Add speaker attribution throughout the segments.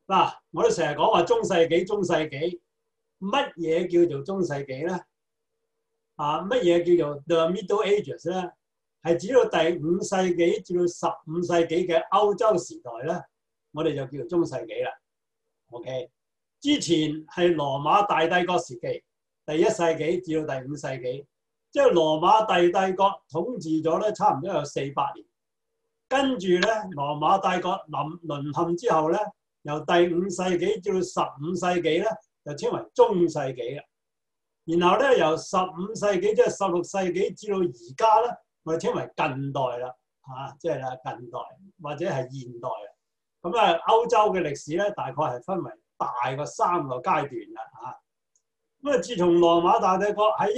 Speaker 1: 嗱，我哋成日講話中世紀，中世紀乜嘢叫做中世紀咧？乜嘢叫做 The Middle Ages 咧？係指到第5世紀至到15世紀嘅歐洲時代咧，我哋就叫做中世紀啦。OK， 之前係羅馬大帝國時期，第1世紀至到第5世紀，即係羅馬大帝國統治咗咧，差唔多有400年。跟住咧，羅馬帝國淪陷之後咧，由第5世紀至到15世紀咧，就稱為中世紀啦。然後咧，由15世紀即係16世紀至到而家咧，我哋稱為近代啦，即係近代或者係現代啊。咁啊，歐洲嘅歷史咧，大概係分為大個3個階段啦，咁啊，自從羅馬大帝國喺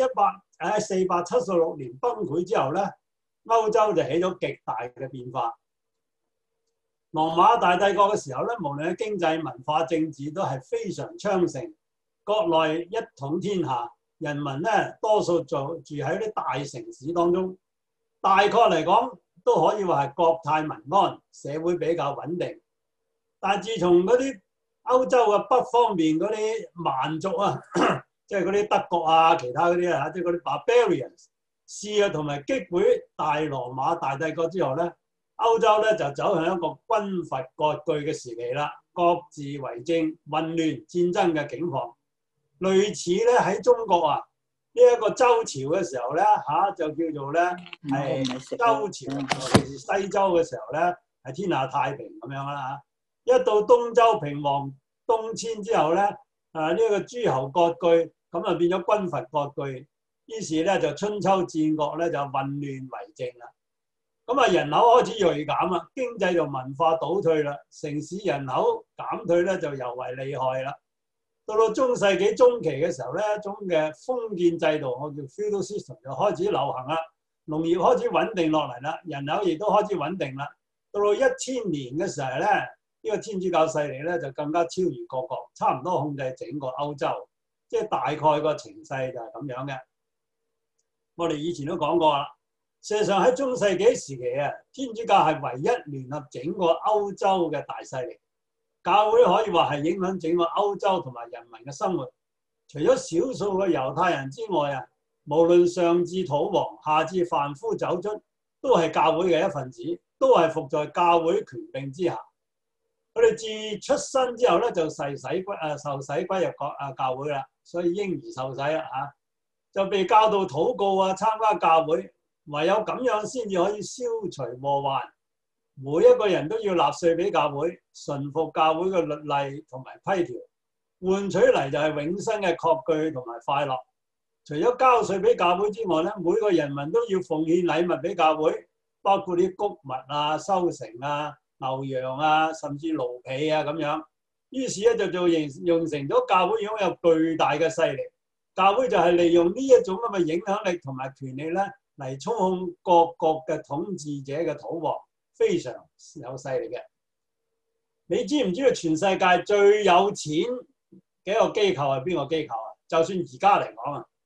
Speaker 1: 476年崩潰之後咧，歐洲就起咗極大嘅變化。羅馬大帝國嘅時候咧，無論喺經濟、文化、政治都係非常昌盛，國內一統天下，人民咧多數住喺啲大城市當中，大概嚟講都可以話係國泰民安，社會比較穩定。但係自從嗰啲歐洲嘅北方面嗰啲蠻族啊，即係嗰啲德國啊，其他嗰啲啊，即係嗰啲 barbarians 試啊同埋擊潰大羅馬大帝國之後咧，歐洲咧就走向一個軍閥割據嘅時期啦，各自為政、混亂、戰爭嘅境況。類似咧喺中國啊，呢一個周朝嘅時候咧就叫做咧係周朝，尤其是西周嘅時候咧係天下太平咁樣啦。一到東周平王東遷之後咧，呢個諸侯割據，咁啊變咗軍閥割據，於是咧就春秋戰國咧就混亂為政啦。咁啊人口開始鋭減啦，經濟就文化倒退啦，城市人口減退咧就尤為厲害啦。到中世紀中期嘅時候咧，一種嘅封建制度，我叫 feudal system 就開始流行啦，農業開始穩定落嚟啦，人口亦都開始穩定啦。到1000年嘅時候咧，呢個天主教勢力咧就更加超越各國，差唔多控制整個歐洲，即係大概個情勢就係咁樣嘅。我哋以前都講過啦，事實上喺中世紀時期啊，天主教係唯一聯合整個歐洲嘅大勢力。教會可以話係影響整個歐洲同埋人民嘅生活。除咗少數嘅猶太人之外啊，無論上至土王，下至凡夫走卒，都係教會嘅一份子，都係服在教會權柄之下。佢哋自出生之後咧，就受洗歸入教會啦，所以嬰兒受洗啦就被教導禱告啊，參加教會，唯有咁樣先至可以消除禍患。每一個人都要納稅俾教會，順服教會嘅律例同埋規條，換取嚟就係永生嘅確據同埋快樂。除咗交稅俾教會之外咧，每個人民都要奉獻禮物俾教會，包括啲穀物啊、收成啊、牛羊啊，甚至奴婢啊咁樣。於是咧就形成咗教會擁有巨大嘅勢力。教會就係利用呢一種咁嘅影響力同埋權力咧，嚟操控各國嘅統治者嘅土皇。非常有勢力嘅。你知唔知道全世界最有錢嘅一個機構係邊個機構啊？就算而家嚟講啊，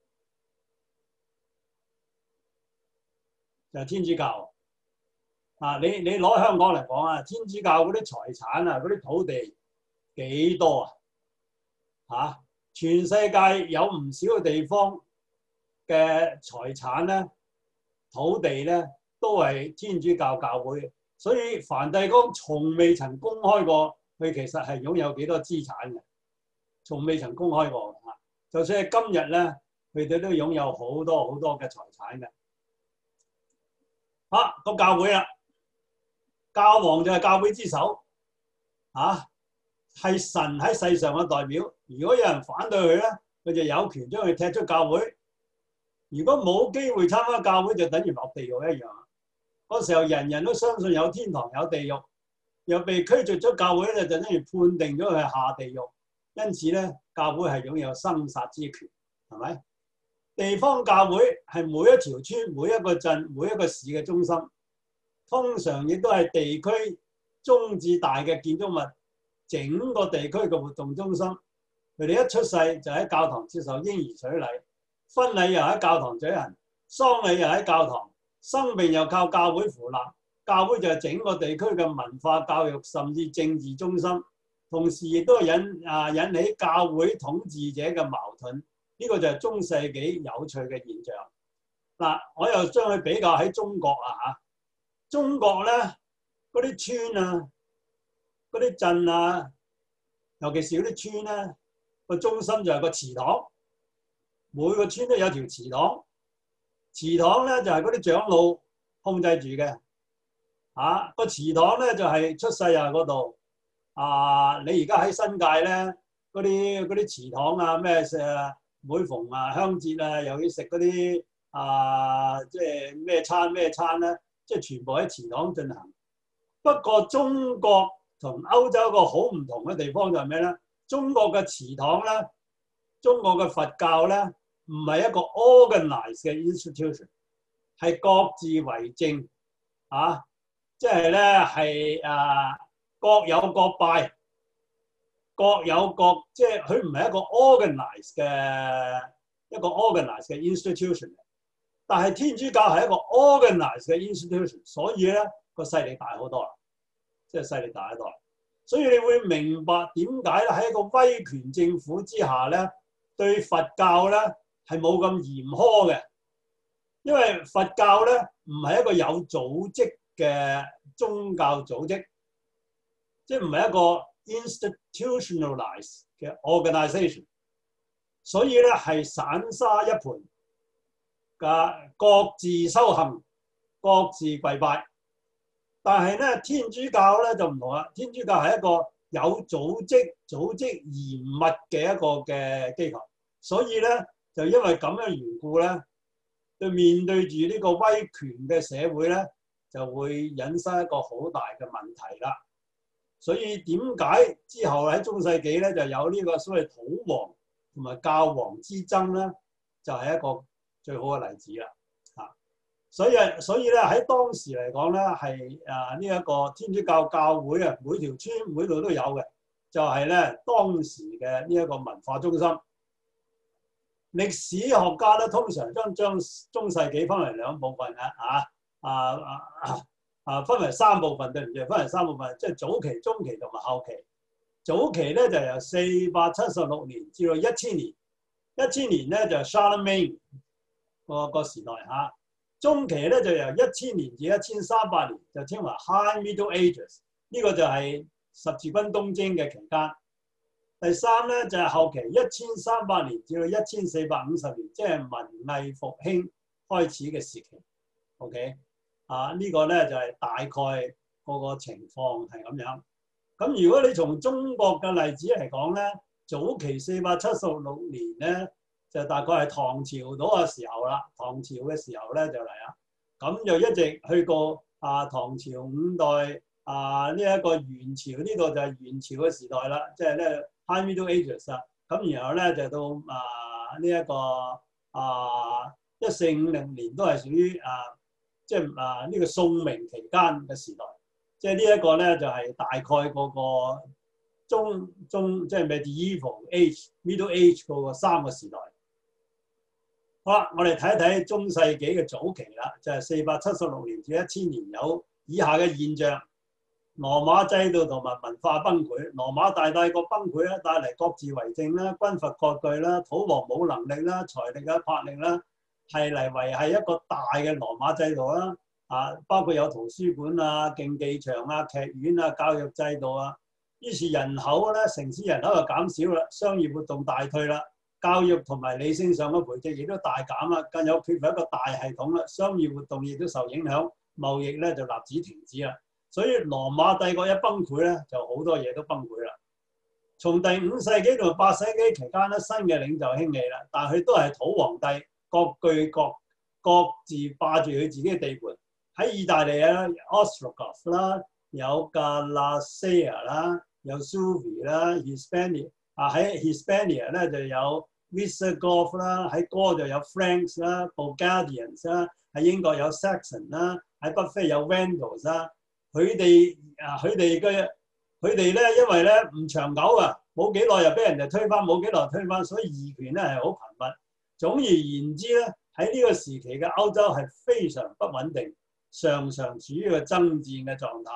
Speaker 1: 就係天主教啊！你攞香港嚟講啊，天主教嗰啲財產啊，嗰啲土地幾多啊？全世界有唔少嘅地方嘅財產咧、土地咧，都係天主教教會，所以梵蒂岡從未曾公開過佢其實係擁有幾多資產嘅，從未曾公開過嚇。就算係今日咧，佢哋都擁有好多好多嘅財產嘅。個教會啦，教皇就係教會之首，係神喺世上嘅代表。如果有人反對佢咧，佢就有權將佢踢出教會。如果冇機會參加教會，就等於落地獄一樣。嗰時候人人都相信有天堂有地獄，又被驅逐咗教會咧，就等於判定咗佢係下地獄。因此咧，教會係擁有生殺之權，係咪？地方教會係每一條村、每一個鎮、每一個市嘅中心，通常亦都係地區中至大嘅建築物，整個地區嘅活動中心。佢哋一出世就喺教堂接受嬰兒洗禮，婚禮又喺教堂舉行，喪禮又喺教堂。生命又靠教會扶立，教會就係整個地區嘅文化、教育甚至政治中心。 同時亦都引起教會統治者嘅矛盾。呢個就係中世紀有趣嘅現象。嗱，我又將佢比較喺中國嚇。中國咧嗰啲村啊、嗰啲鎮啊，尤其是嗰啲村咧，個中心就係個祠堂。每個村都有條祠堂，祠堂咧就係嗰啲長老控制住嘅。個祠堂咧就係出世啊嗰度。你而家喺新界咧，嗰啲祠堂啊咩每逢鄉節啊，又要食嗰啲即係咩餐咧，即係全部喺祠堂進行。不過中國同歐洲一個好唔同嘅地方就係咩咧？中國嘅祠堂咧，中國嘅佛教咧，唔係一個 organized 嘅 institution， 係各自為政即係咧係各有各拜，各有各，即係佢唔係一個 organized 嘅 institution。但係天主教係一個 organized 嘅 institution， 所以咧個勢力大好多啦，即係勢力大好多。所以你會明白點解咧喺一個威權政府之下咧，對佛教咧係冇咁嚴苛嘅，因為佛教咧唔係一個有組織嘅宗教組織，即係唔係一個 institutionalized 嘅 organization， 所以咧係散沙一盤嘅，各自修行，各自跪拜。但係咧天主教咧就唔同啦，天主教係一個有組織嚴密嘅一個嘅機構，所以咧就因為咁嘅緣故咧，對面對住呢個威權嘅社會咧，就會引申一個好大嘅問題啦。所以點解之後喺中世紀咧就有呢個所謂土皇同埋教皇之爭咧，就係一個最好嘅例子啦。所以咧喺當時嚟講咧係呢一個天主教教會啊，每條村每度都有嘅，就係咧當時嘅呢一個文化中心。歷史學家咧通常將中世紀分為兩部分分為三部分，對唔住，分為三部分，即係早期、中期同埋後期。早期咧就由476年至到1000年，1000年咧就 Charlemagne 個時代嚇。中期咧就由1000年至1300年，就稱為 High Middle Ages， 呢個就係十字軍東征嘅期間。第三咧就係後期1300年至到1450年，即係文藝復興開始嘅時期。OK，呢個咧就係大概個情況係咁樣。咁如果你從中國嘅例子嚟講咧，早期476年咧，就大概係唐朝嗰個時候啦。唐朝嘅時候咧就嚟啦，咁就一直去過唐朝5代呢一個元朝，呢個就係元朝嘅時代啦，即係咧 High Middle Ages 啦。咁然後咧就到呢一個1450年都係屬於即係呢個宋明期間嘅時代，即係呢一個咧就係大概嗰個中即係 Medieval Age、Middle Age 嗰個3個時代。好啦，我哋睇一睇中世紀嘅早期啦，就係476年至1000年有以下嘅現象：羅馬制度同埋文化崩潰。羅馬大帝國崩潰咧，帶嚟各自為政啦、軍閥割據啦、土皇冇能力啦、財力啊、魄力啦，係嚟維係一個大嘅羅馬制度啦。包括有圖書館啊、競技場啊、劇院啊、教育制度啊。於是人口咧，城市人口就減少啦，商業活動大退啦。教育同埋理性上嘅培植亦都大減啦，更有缺乏一個大系統啦，商業活動亦都受影響，貿易咧就立即停止啦。所以羅馬帝國一崩潰咧，就好多嘢都崩潰啦。從第5世紀到8世紀期間咧，新嘅領袖興起啦，但係佢都係土皇帝，各自霸住佢自己嘅地盤。喺意大利啊 ，Ostrogoth 啦，有 Galacia 啦，有 Suevi 啦 ，Hispania。喺 Hispania 咧就有 Visigoth 啦，喺哥就有 Franks 啦、Bulgarians 啦，喺英國有 Saxon 啦，喺北非有 Vandals 啦。佢哋咧，因為咧唔長久啊，冇幾耐又俾人哋推翻，冇幾耐推翻，所以義權咧係好頻密。總而言之咧，喺呢個時期嘅歐洲係非常不穩定，常常處於一個爭戰嘅狀態。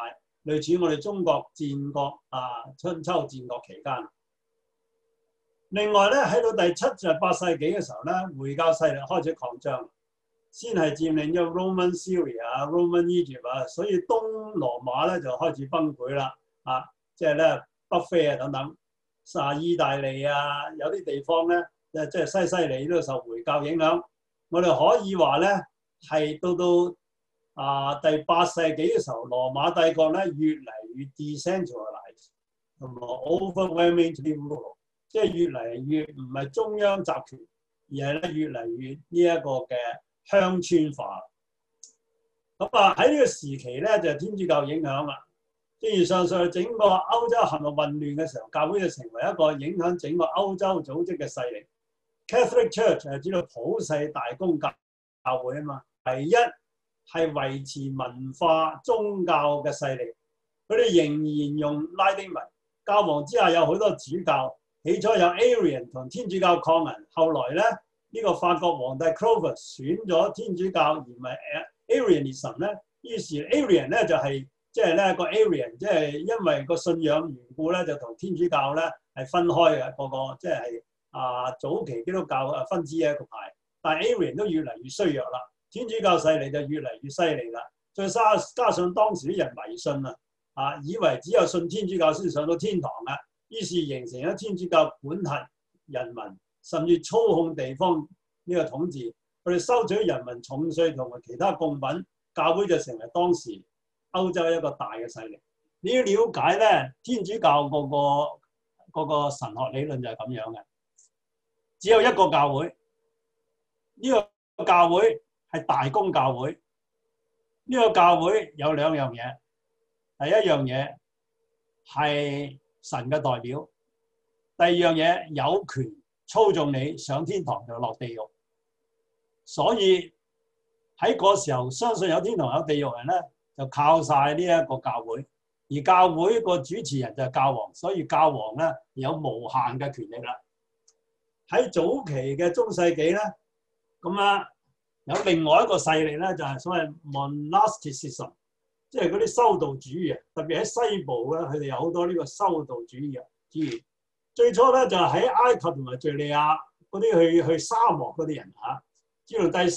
Speaker 1: 類似我哋中國戰國春秋戰國期間。另外咧，喺到第7至8世紀嘅時候咧，回教勢力開始擴張，先係佔領咗 Roman Syria、Roman Egypt 啊，所以東羅馬咧就開始崩潰啦。即係咧北非啊等等，意大利啊，有啲地方咧，即係西西里都受回教影響。我哋可以話咧，係到第8世紀嘅時候，羅馬帝國咧越嚟越 decentralized 同埋 overwhelmingly rural， 即係越嚟越唔係中央集權，而係咧越嚟越呢一個嘅鄉村化。咁喺呢個時期咧，就係天主教影響啦。正如上述整個歐洲陷入混亂嘅時候，教會就成為一個影響整個歐洲組織嘅勢力。Catholic Church 係指到普世大公教會啊嘛，唯一係維持文化宗教嘅勢力。佢哋仍然用拉丁文，教皇之下有好多主教。起初有 Arian 同天主教抗衡，後來咧呢個法國皇帝 Clovis 選咗天主教而唔係 Arianism 咧，於是 Arian 咧就係即係咧個 Arian， 即係因為個信仰緣故咧，就同天主教咧係分開嘅，個即係早期基督教分支嘅一個派。但係 Arian 都越嚟越衰弱啦，天主教勢力就越嚟越犀利啦。再加上當時啲人迷信以為只有信天主教先上到天堂啊，於是形成咗天主教管轄人民，甚至操控地方呢個統治。佢哋收取人民重稅同埋其他貢品，教會就成為當時歐洲一個大嘅勢力。你要了解咧，天主教嗰個神學理論就係咁樣嘅，只有一個教會，呢個教會係大公教會。呢個教會有兩樣嘢，第一樣嘢係神嘅代表，第二樣嘢有權操縱你上天堂就落地獄。所以喺嗰時候，相信有天堂有地獄人咧，就靠晒呢一個教會。而教會個主持人就係教皇，所以教皇咧有無限嘅權力啦。喺早期嘅中世紀咧，咁有另外一個勢力咧，就係所謂 monasticism， 即係嗰啲修道主義。特別喺西部咧，佢哋有好多呢個修道主義。最初咧就係喺埃及同埋敍利亞嗰啲去沙漠嗰啲人至到第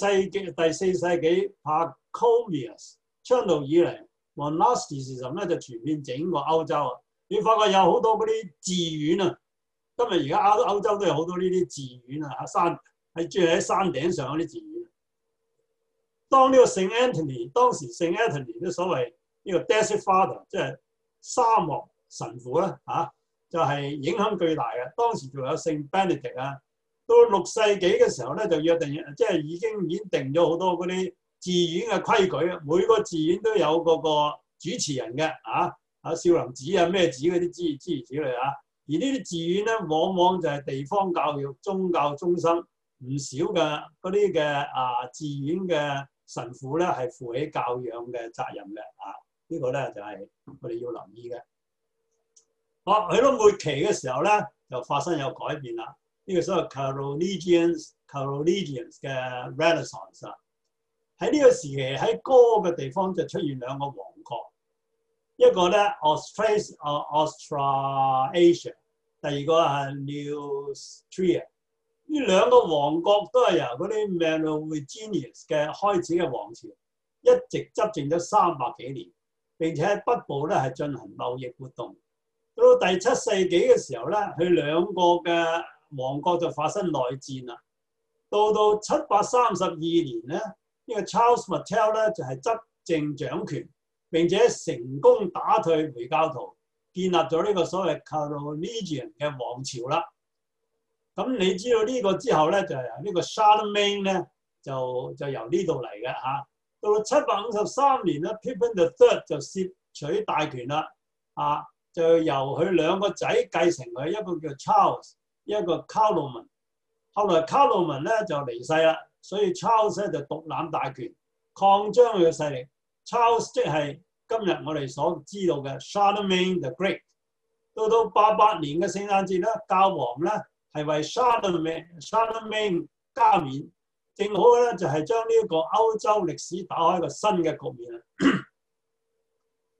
Speaker 1: 4世紀 Pachomius 倡導以嚟 monasticism 咧就傳遍整個歐洲。你發覺有好多嗰啲寺院今日而家歐洲都有好多呢啲寺院住喺山頂上嗰啲寺院。當呢個聖 Anthony， 當時聖 Anthony 都所謂呢個 Desert Father， 即係沙漠神父咧就係影響巨大嘅。當時仲有聖 Benedict 到6世紀嘅時候咧，就約定即係已經定咗好多嗰啲寺院嘅規矩。每個寺院都有嗰個主持人嘅少林寺咩寺嗰啲諸如此類而呢啲寺院咧，往往就係地方教育、宗教中心，唔少嘅嗰啲嘅寺院嘅神父咧係負起教養嘅責任嘅呢個咧就係我哋要留意嘅。好，去到末期嘅時候咧，就發生有改變啦。呢個所謂 Carolingians 嘅 Renaissance 喺呢個時期喺哥嘅地方就出現兩個王國，一個咧 Austrasia， 第二個係 Neustria。呢兩個王國都係由嗰啲 Merovingians 嘅開始嘅王朝，一直執政咗300幾年，並且喺北部咧係進行貿易活動。到第7世紀嘅時候咧，佢兩個嘅王國就發生內戰啦。到732年咧，呢個 Charles Martel 咧就係執政掌權，並且成功打退回教徒，建立咗呢個所謂 Carolingian 嘅王朝啦。咁你知道呢個之後咧，就係由呢個 Charlemagne 咧就由呢度嚟嘅到753年咧 Pippin III 就攝取大權啦就由佢兩個仔繼承佢，一個叫 Charles， 一個 Carloman。後來 Carloman 咧就離世啦，所以 Charles 咧就獨攬大權，擴張佢嘅勢力。Charles 即係今日我哋所知道嘅 Charlemagne the Great。到88年嘅聖誕節咧，教皇咧係為 Charlemagne 加冕，正好咧就係將呢一個歐洲歷史打開一個新嘅局面啦。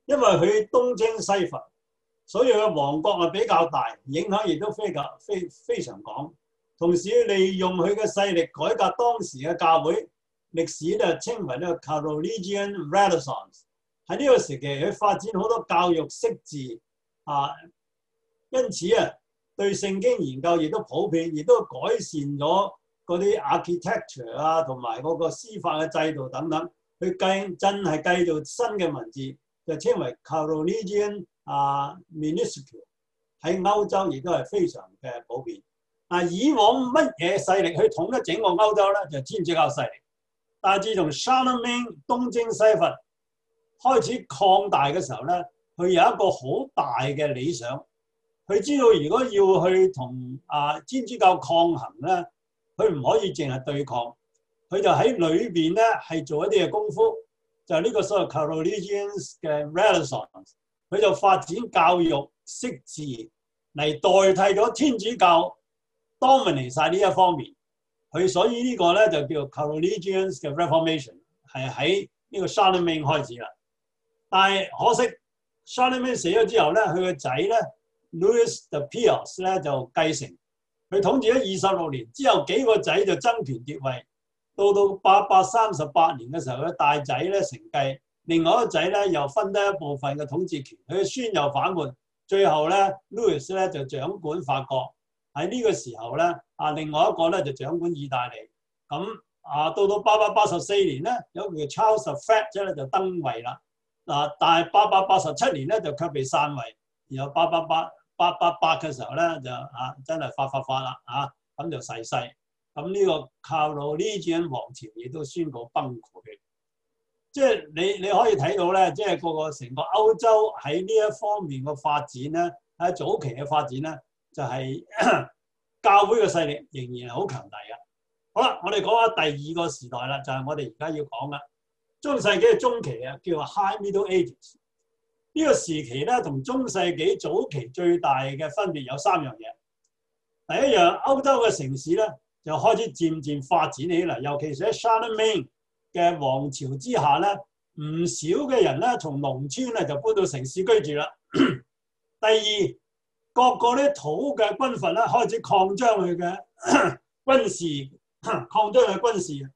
Speaker 1: 因為佢東征西伐，所以佢王國係比較大，影響亦都非常廣。同時利用佢嘅勢力改革當時嘅教會，歷史咧稱為呢個 Carolingian Renaissance。喺呢個時期，佢發展好多教育識字啊，因此啊，對聖經研究亦都普遍，亦都改善咗嗰啲 architecture 啊，同埋嗰個司法嘅制度等等。佢真係繼續新嘅文字，就稱為 Carolingian minuscule。喺歐洲亦都係非常嘅普遍。以往乜嘢勢力去統一整個歐洲咧，就天主教勢力。但係自從 Charlemagne 東征西伐開始擴大嘅時候咧，佢有一個好大嘅理想。佢知道如果要去同天主教抗衡咧，佢唔可以淨係對抗，佢就喺裏邊咧係做一啲嘅功夫，就係呢個所謂 Carolingians 嘅 Renaissance。佢就發展教育識字嚟代替咗天主教 dominate 晒呢一方面。佢所以呢個咧就叫 Carolingians 嘅 Reformation， 係喺呢個 Charlemagne 開始啦。但係可惜 Charlemagne 死咗之後咧，佢個仔咧 Louis the Pious 咧就繼承，佢統治咗26年之後，幾個仔就爭權奪位。到838年嘅時候，佢大仔咧承繼，另外一個仔咧又分得一部分嘅統治權。佢嘅孫又反叛，最後咧 Louis 咧就掌管法國。喺呢個時候咧，另外一個咧就掌管意大利。咁到884年咧，有個叫 Charles the Fat 咧就登位啦。但係887年咧就卻被篡位，然後888嘅時候咧就真係發啦咁就逝世。咁呢個 Carolingian 王朝亦都宣告崩潰。即係你可以睇到咧，即係個成個歐洲喺呢一方面嘅發展咧，喺早期嘅發展咧，就係教會嘅勢力仍然係好強大嘅。好啦，我哋講下第二個時代啦，就係我哋而家要講嘅中世紀嘅中期啊，叫做 High Middle Ages。呢個時期咧，同中世紀早期最大嘅分別有3樣嘢。第一樣，歐洲嘅城市咧就開始漸漸發展起嚟，尤其是喺 Charlemagne 嘅王朝之下咧，唔少嘅人咧從農村咧就搬到城市居住啦。第二，各個啲土嘅軍閥咧開始擴張佢嘅軍事，擴張佢嘅軍事。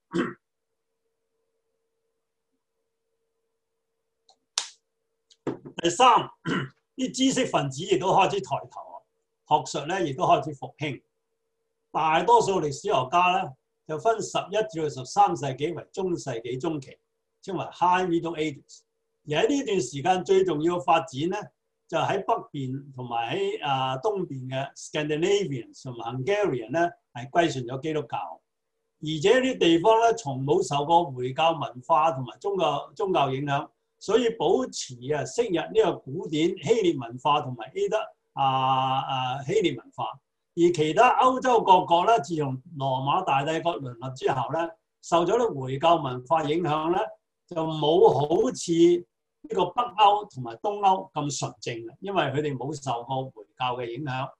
Speaker 1: 第三，啲知識分子亦都開始抬頭，學術咧亦都開始復興。大多數歷史學家咧就分11至13世紀為中世紀中期，稱為 High Middle Ages。而喺呢段時間最重要嘅發展咧，就喺北邊同埋喺東邊嘅 Scandinavians 同埋 Hungarian 咧係歸順咗基督教，而且呢啲地方咧從冇受過回教文化同埋宗教影響，所以保持昔日呢個古典希臘文化同埋希臘文化。而其他歐洲各國咧，自從羅馬大帝國淪落之後咧，受咗啲回教文化影響咧，就冇好似呢個北歐同埋東歐咁純正嘅，因為佢哋冇受過回教嘅影響。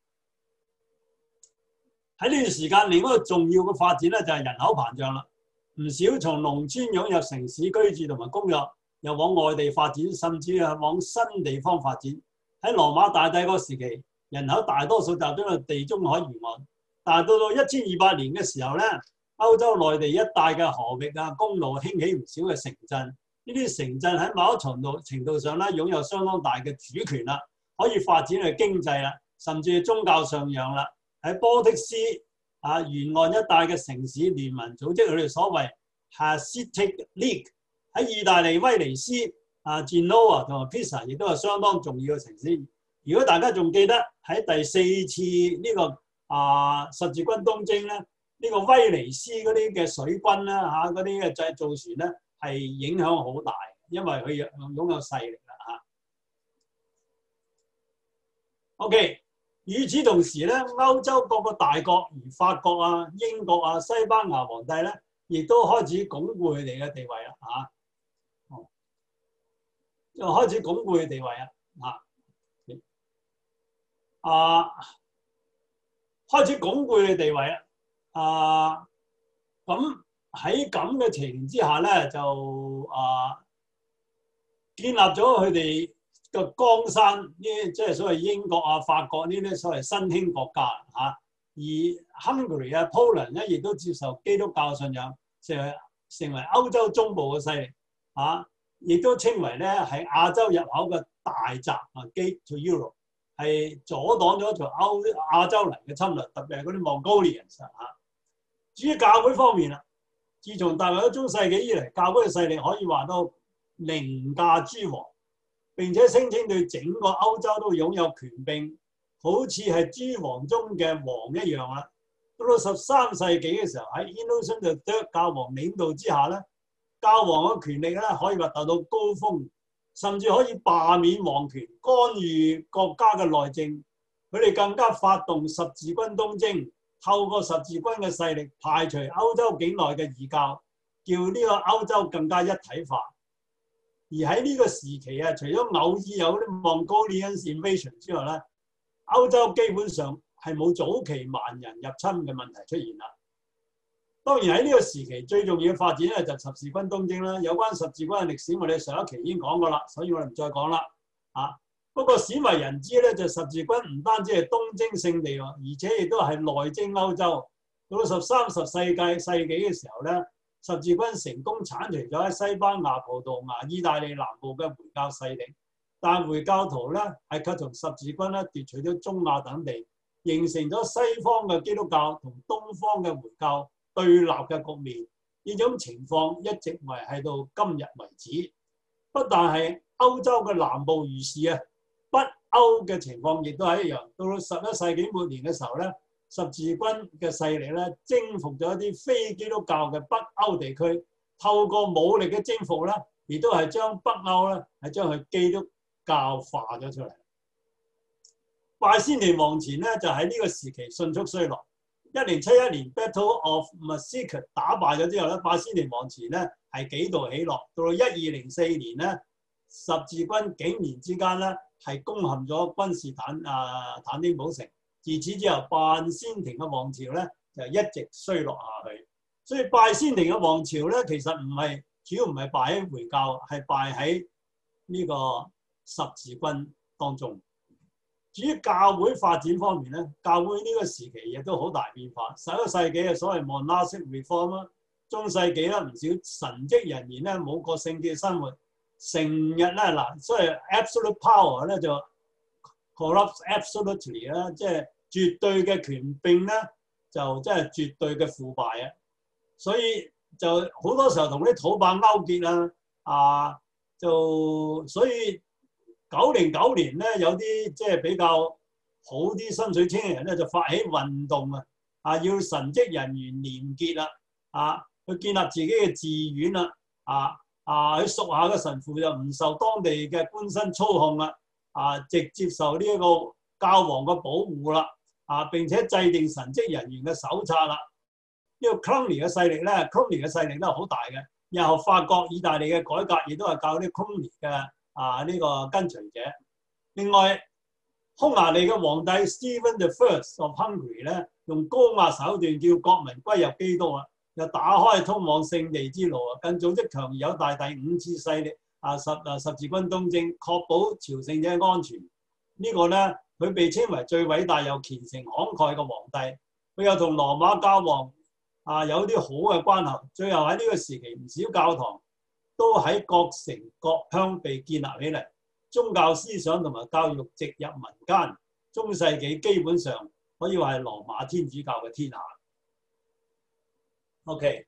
Speaker 1: 喺呢段時間，另一個重要嘅發展咧就係人口膨脹啦。唔少從農村湧入城市居住同埋工作，又往外地發展，甚至係往新地方發展。喺羅馬大帝國時期，人口大多數集中喺地中海沿岸，但係到1200年嘅時候咧，歐洲內地一帶嘅河域公路興起唔少嘅城鎮，呢啲城鎮喺某一程度上咧擁有相當大嘅主權啦，可以發展去經濟啦，甚至係宗教上揚啦。喺波的斯沿岸一帶嘅城市聯盟組織佢哋所謂 Hanseatic League。喺意大利威尼斯Genoa 同埋 Pisa 亦都係相當重要嘅城市。如果大家仲記得喺第4次呢個十字軍東征咧，呢個威尼斯嗰啲嘅水軍啦嗰啲嘅製造船咧係影響好大，因為佢擁有勢力啦OK， 與此同時咧，歐洲各個大國如法國英國西班牙皇帝咧，亦都開始鞏固佢哋嘅地位啦就開始鞏固佢地位開始鞏固佢地位啦。咁喺咁嘅情形之下咧，就建立咗佢哋江山呢，即係所謂英國啊、法國呢啲所謂新興國家嚇。而 Hungary 啊、Poland 咧，亦都接受基督教信仰，成為歐洲中部嘅勢力嚇，亦都稱為咧係亞洲入口嘅大閘啊 ，Gate to Europe， 係阻擋咗條亞洲嚟嘅侵略，特別係嗰啲 Mongolians 嚇。至於教會方面啦，自從踏入咗中世紀以嚟，教會嘅勢力可以話到凌駕諸王，並且聲稱對整個歐洲都擁有權柄。好似係諸王中嘅王一樣啦。到13世紀嘅時候，喺 Innocent III 教皇領導之下咧，教皇嘅權力咧可以話達到高峰，甚至可以罷免王權、干預國家嘅內政。佢哋更加發動十字軍東征，透過十字軍嘅勢力排除歐洲境內嘅異教，叫呢個歐洲更加一體化。而喺呢個時期啊，除咗偶爾有啲 Mongolian invasion 之外咧，歐洲基本上係冇早期蠻人入侵嘅問題出現啦。當然喺呢個時期最重要嘅發展咧就十字軍東征啦。有關十字軍嘅歷史，我哋上一期已經講過啦，所以我哋唔再講啦。不過鮮為人知咧，就十字軍唔單止係東征勝地喎，而且亦都係內征歐洲。到13、14世紀嘅時候咧，十字軍成功剷除咗喺西班牙、葡萄牙、意大利南部嘅回教勢力。但回教徒咧係卻同十字軍咧奪取咗中亞等地，形成咗西方嘅基督教同東方嘅回教對立嘅局面。呢種情況一直維繫到今日為止。不但係歐洲嘅南部如是啊，北歐嘅情況亦都係一樣。到11世紀末年嘅時候咧，十字軍嘅勢力咧征服咗一啲非基督教嘅北歐地區，透過武力嘅征服咧，亦都係將北歐咧係將佢基督教化咗出嚟。拜先尼王朝咧就喺呢個時期迅速衰落。1071年 Battle of Massacre 打敗咗之後咧，拜先尼王朝咧係幾度起落。到1204年咧，十字軍竟然之間咧係攻陷咗君士坦丁堡城。自此之後，拜先廷嘅王朝咧就一直衰落下去。所以拜先廷嘅王朝咧其實主要唔係敗喺回教，係敗喺呢個十字軍當中。至於教會發展方面咧，教會呢個時期亦都好大變化。11世紀嘅所謂 monastic reform 啦，中世紀咧唔少神職人員咧冇過聖潔生活，成日咧所謂 absolute power 咧就 corrupts absolutely 啦，即係絕對嘅權柄咧就即係絕對嘅腐敗啊！所以就好多時候同啲土霸勾結所以909年咧，有啲即係比較好啲心水清嘅人咧，就發起運動要神職人員廉潔啦，去建立自己嘅寺院啦，佢屬下嘅神父就唔受當地嘅官紳操控啦，直接受呢一個教皇嘅保護啦，並且制定神職人員嘅手冊啦。呢個 Cluny 嘅勢力咧 ，Cluny 嘅勢力都係好大嘅。然後法國、意大利嘅改革亦都係靠啲 Cluny 嘅呢個跟隨者。另外，匈牙利嘅皇帝 Stephen the First of Hungary 咧，用高壓手段叫國民歸入基督又打開通往聖地之路更組織強而有大第5次勢力十字軍東征，確保朝聖者安全。呢個咧，佢被稱為最偉大又虔誠慷慨嘅皇帝。佢又同羅馬教皇有啲好嘅關係。最後喺呢個時期，唔少教堂都喺各城各鄉被建立起嚟，宗教思想同埋教育植入民間。中世紀基本上可以話係羅馬天主教嘅天下。OK，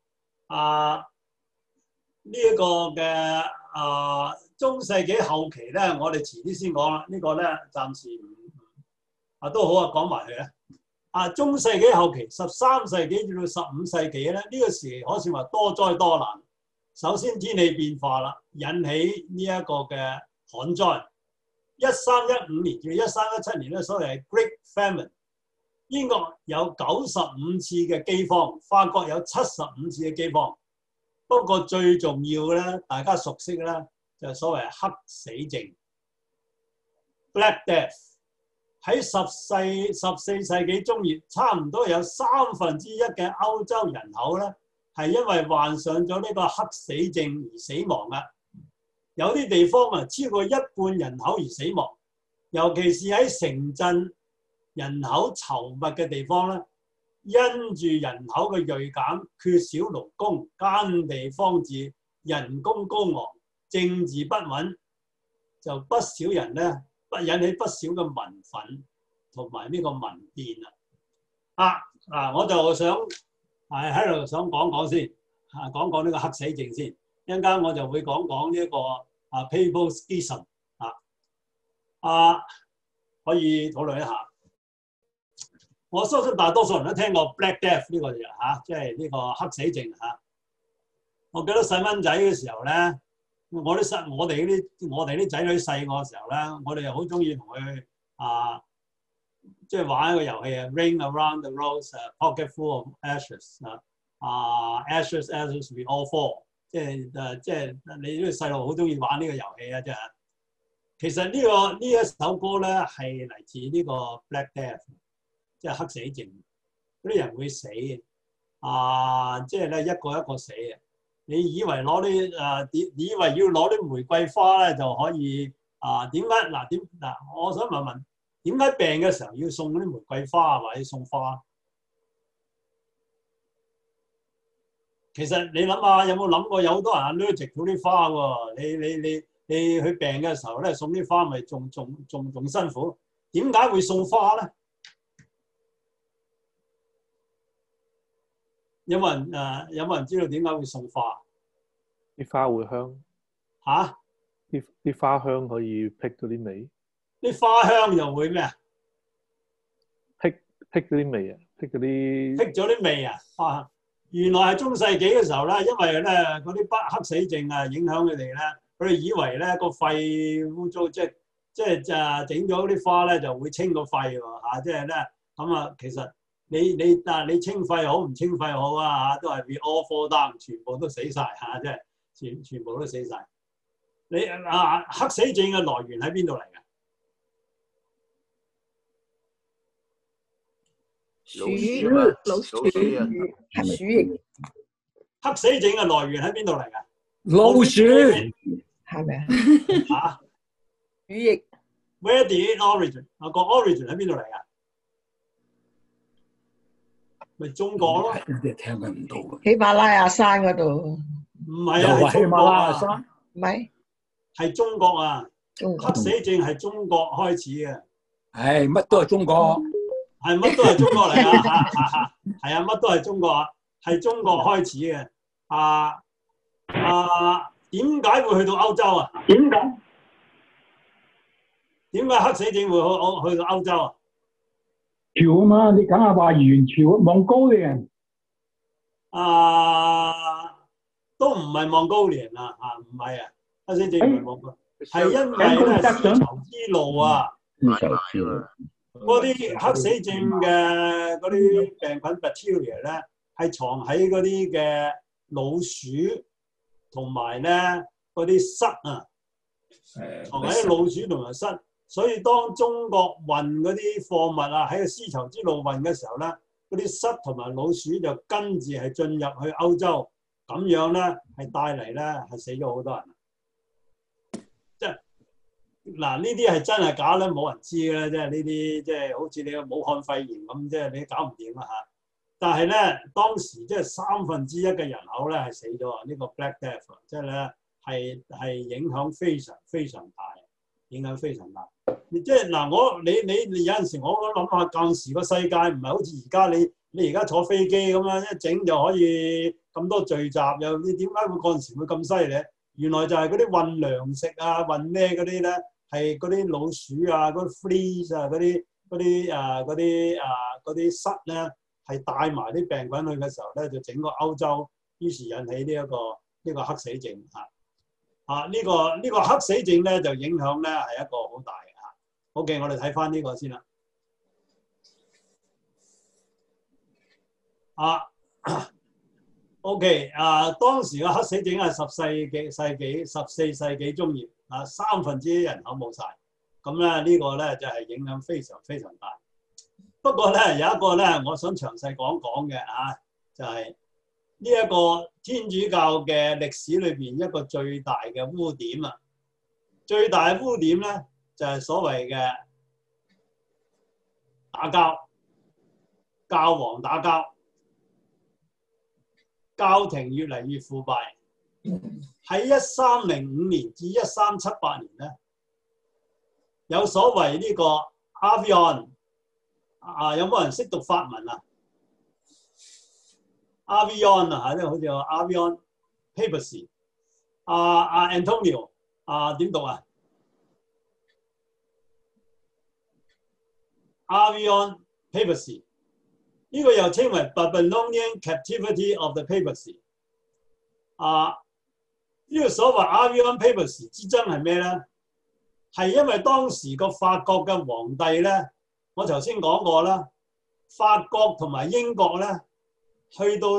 Speaker 1: 呢一個嘅中世紀後期咧，我哋遲啲先講啦。呢個咧暫時都好講埋佢啦。中世紀後期13世紀至到15世紀咧，呢個時期可算話多災多難。首先天氣變化啦，引起呢一個嘅旱災。1315年至1317年咧，所謂係 Great Famine。英國有95次嘅饑荒，法國有75次嘅饑荒。不過最重要嘅咧，大家熟悉嘅咧，就係所謂黑死症 （Black Death）。喺14世紀中葉，差唔多有1/3嘅歐洲人口咧，係因為患上咗呢個黑死症而死亡嘅。 有啲地方啊超過一半人口而死亡，尤其是喺城鎮人口稠密嘅地方咧，因住人口嘅銳減、缺少勞工、耕地荒置、人工高昂、政治不穩，就不少人咧引起不少嘅民憤同埋呢個民變啊！我就想喺度想講講先，講講呢個黑死症先。一陣間我就會講講呢一個Papal Schism 可以討論一下。我相信大多數人都聽過 Black Death 呢個嘢即係呢個黑死症我記得細蚊仔嘅時候咧，我哋啲仔女細個嘅時候咧，我哋又好中意同佢即係玩一個遊戲Ring Around the Rose，Pocket Full of Ashes，Ashes Ashes We All Fall， 即係你啲細路好中意玩呢個遊戲即係。其實呢一首歌咧係嚟自呢個 Black Death， 即係黑死症。嗰啲人會死即係咧一個一個死嘅。你以為攞啲你以為要攞啲玫瑰花咧就可以點解我想問點解病嘅時候要送嗰啲玫瑰花或者送花？其實你諗下，有冇諗過有好多人allergic到啲花喎？你去病嘅時候咧送啲花咪仲辛苦？點解會送花咧？有冇人知道點解會送花？
Speaker 2: 啲花會香啲花香可以辟到啲味。
Speaker 1: 啲花香又會咩啊？
Speaker 2: 辟咗啲味啊！辟
Speaker 1: 咗啲味啊！原來係中世紀嘅時候咧，因為咧嗰啲黑死症影響佢哋咧，佢哋以為咧個肺污糟，即係整咗啲花咧就會清個肺喎即係咧咁其實你清肺好唔清肺好都係 we all fall down， 全部都死晒即係全部都死晒。你黑死症嘅來源喺邊度嚟㗎？
Speaker 3: 老鼠液。
Speaker 1: 黑死症嘅來源喺邊度嚟㗎？
Speaker 3: 老鼠係咪鼠液。
Speaker 1: Where did it origin？ 個 origin 喺邊度嚟㗎？咪中國咯。
Speaker 4: 聽佢唔到嘅。
Speaker 3: 喜馬拉雅山嗰度。
Speaker 1: 唔係係中國
Speaker 3: 唔係
Speaker 1: 係中國黑死症係中國開始嘅。
Speaker 4: 乜都係中國。
Speaker 1: 係乜都係中國嚟係乜都係中國係中國開始嘅。點解會去到歐洲點解黑死症會去到歐洲
Speaker 5: 潮啊嘛，你梗係話元朝蒙高人
Speaker 1: 都唔係蒙高人唔係黑死症唔係蒙高，係因為咧絲綢之路嗰啲黑死症嘅嗰啲病菌 bacteria 咧係藏喺嗰啲嘅老鼠同埋咧嗰啲虱藏喺老鼠同埋虱，所以當中國運嗰啲貨物喺個絲綢之路運嘅時候咧，嗰啲虱同埋老鼠就跟住係進入去歐洲，咁樣咧係帶嚟咧係死咗好多人。即係嗱，呢啲係真係假咧，冇人知嘅啦。即係呢啲即係好似你個武漢肺炎咁，即係你搞唔掂啦嚇。但係咧，當時即係1/3嘅人口咧係死咗呢個 Black Death， 即係咧係影響非常非常大，影響非常大。即係嗱，你有陣時我諗下，舊時個世界唔係好似而家你而家坐飛機咁樣一整就可以咁多聚集，又你點解會嗰陣時會咁犀利？原來就係嗰啲運糧食運咩嗰啲咧，係嗰啲老鼠嗰啲 fleas 嗰啲虱咧，係帶埋啲病菌去嘅時候咧，就整個歐洲，於是引起呢個黑死症呢個黑死症咧就影響咧係一個好大嘅OK， 我哋睇翻呢個先啦。OK， 當時嘅黑死症係14世紀中葉，1/3人口冇晒，咁咧呢個咧就係影響非常非常大。不過咧有一個咧，我想詳細講講嘅就係呢一個天主教嘅歷史裏邊一個最大嘅污點最大嘅污點咧就係所謂嘅打交，教皇打交，教廷越嚟越腐敗。喺1305年至1378年咧，有所謂呢個 Avion 有冇人識讀法文啊 ？Avion 啊，好似有 Avion Papacy。Antonio 點讀啊 ？Avion Papacy 呢個又稱為 Babylonian Captivity of the Papacy。呢個所謂 Avion Papacy 之爭係咩咧？係因為當時個法國嘅皇帝咧，我頭先講過啦，法國同埋英國咧，去到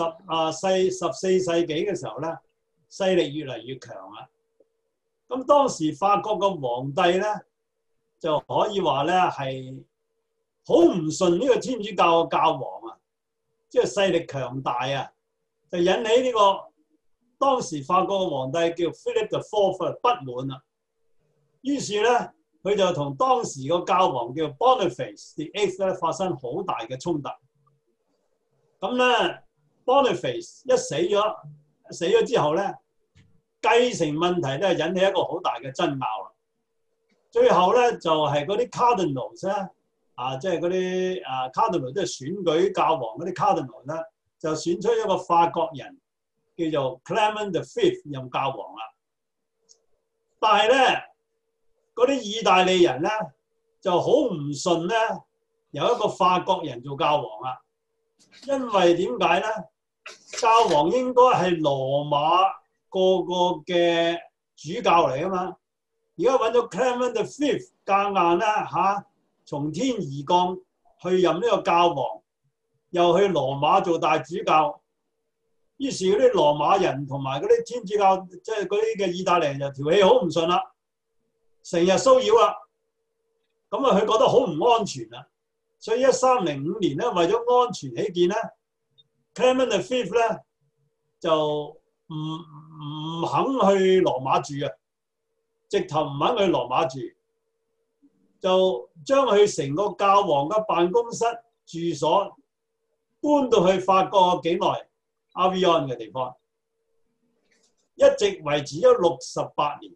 Speaker 1: 14世紀嘅時候咧，勢力越嚟越強啦。咁當時法國嘅皇帝咧，就可以話咧係好唔順呢個天主教嘅教皇啊，即係勢力強大啊，就引起呢個當時法國嘅皇帝叫 Philip the Fourth 不滿啦。於是咧，佢就同當時個教皇叫 Boniface the Eighth 咧發生好大嘅衝突。咁咧 ，Boniface 一死咗之後咧，繼承問題咧引起一個好大嘅爭拗啦。最後咧就係嗰啲 Cardinals 咧，即係嗰啲Cardinal 即係選舉教皇嗰啲 Cardinal 咧，就選出一個法國人叫做 Clement the Fifth 任教皇啦。但係咧，嗰啲意大利人咧就好唔順咧，有一個法國人做教皇啦。因為點解咧？教皇應該係羅馬個嘅主教嚟啊嘛。而家揾咗 Clement the Fifth 夾硬咧從天而降去任呢個教皇，又去羅馬做大主教。於是嗰啲羅馬人同埋嗰啲天主教，即係嗰啲嘅意大利人就條氣好唔順啦。成日騷擾啦，咁佢覺得好唔安全啦，所以1305年咧，為咗安全起見咧 ，Clement the Fifth 咧就唔肯去羅馬住啊，直頭唔肯去羅馬住，就將佢成個教皇嘅辦公室住所搬到去法國境內 Avion 嘅地方，一直維持咗68年。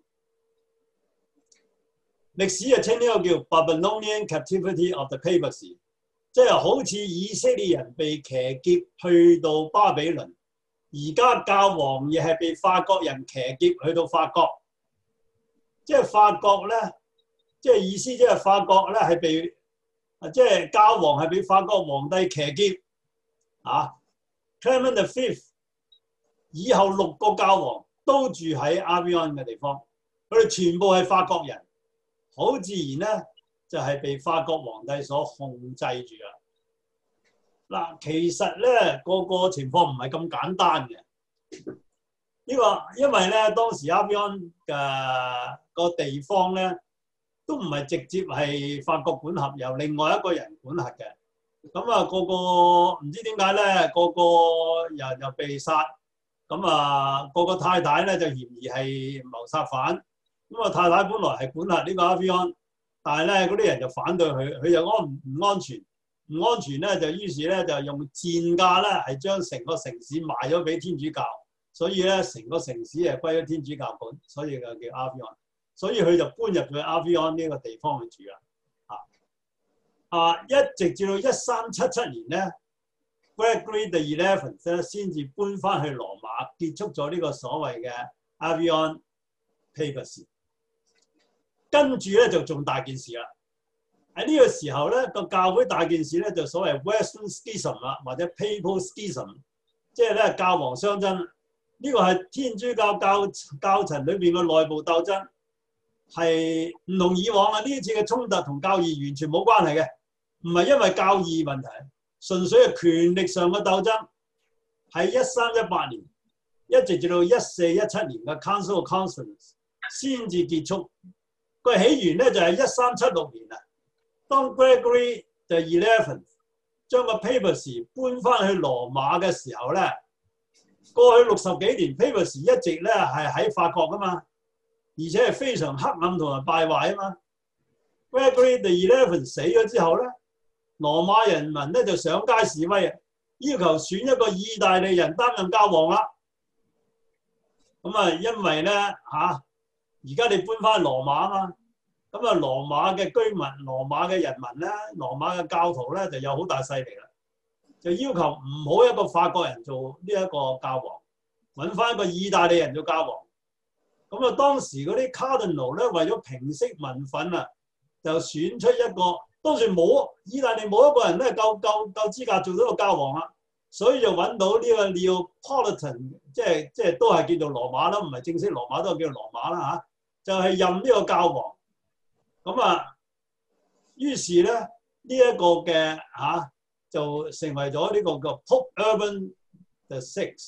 Speaker 1: 歷史就稱呢個叫 Babylonian Captivity of the Papacy， 即係好似以色列人被騎劫去到巴比倫，而家教皇亦係被法國人騎劫去到法國，即係法國咧，即係意思即係法國咧係被即係教皇係被法國皇帝騎劫Clement the Fifth 以後6個教皇都住喺 Avion 嘅地方，佢哋全部係法國人。好自然咧，就係被法國皇帝所控制住啦。嗱，其實咧個情況唔係咁簡單嘅。呢個因為咧當時 Avion 嘅個地方咧都唔係直接係法國管轄，由另外一個人管轄嘅。咁個唔知點解咧，個人又被殺。咁個太太咧就嫌疑係謀殺犯。太太本來係管轄呢個 Avion， 但係咧嗰啲人就反對佢，佢又唔安全，唔安全咧就於是咧就用賤價咧係將成個城市賣咗俾天主教，所以咧成個城市係歸咗天主教管，所以就叫 Avion， 所以佢就搬入咗 Avion 呢個地方去住啦。一直至到1377年咧 ，Gregory the 11th 咧先至搬翻去羅馬，結束咗呢個所謂嘅 Avion Papacy。跟住咧就仲大件事啦。喺呢個時候咧個教會大件事咧就所謂 Western Schism 啦，或者 Papal Schism， 即係咧教皇相爭。呢個係天主教教層裏邊嘅內部鬥爭，係唔同以往啊！呢次嘅衝突同教義完全冇關係嘅，唔係因為教義問題，純粹係權力上嘅鬥爭。喺1318年一直至到1417年嘅 Council of Constance 先至結束。個起源咧就係1376年啊，當 Gregory the 11th將個 Papacy 搬翻去羅馬嘅時候咧，過去60幾年 Papacy 一直咧係喺法國噶嘛， 而且係非常黑暗同埋敗壞啊嘛。Gregory the 11死咗之後咧，羅馬人民咧就上街示威啊，要求選一個意大利人擔任教皇啦。咁啊，因為咧而家你搬翻羅馬啊嘛，咁啊羅馬嘅居民、羅馬嘅人民咧、羅馬嘅教徒咧就有好大勢力啦，就要求唔好一個法國人做呢一個教皇，揾翻一個意大利人做教皇。咁啊，當時嗰啲 Cardinal 咧為咗平息民憤啊，就選出一個，當時意大利冇一個人咧夠資格做到個教皇啦，所以就揾到呢個 Neapolitan， 即係都係叫做羅馬啦，唔係正式羅馬都係叫做羅馬啦嚇，就係任呢個教皇。咁啊，於是咧呢一個嘅就成為咗呢個叫 Pope Urban the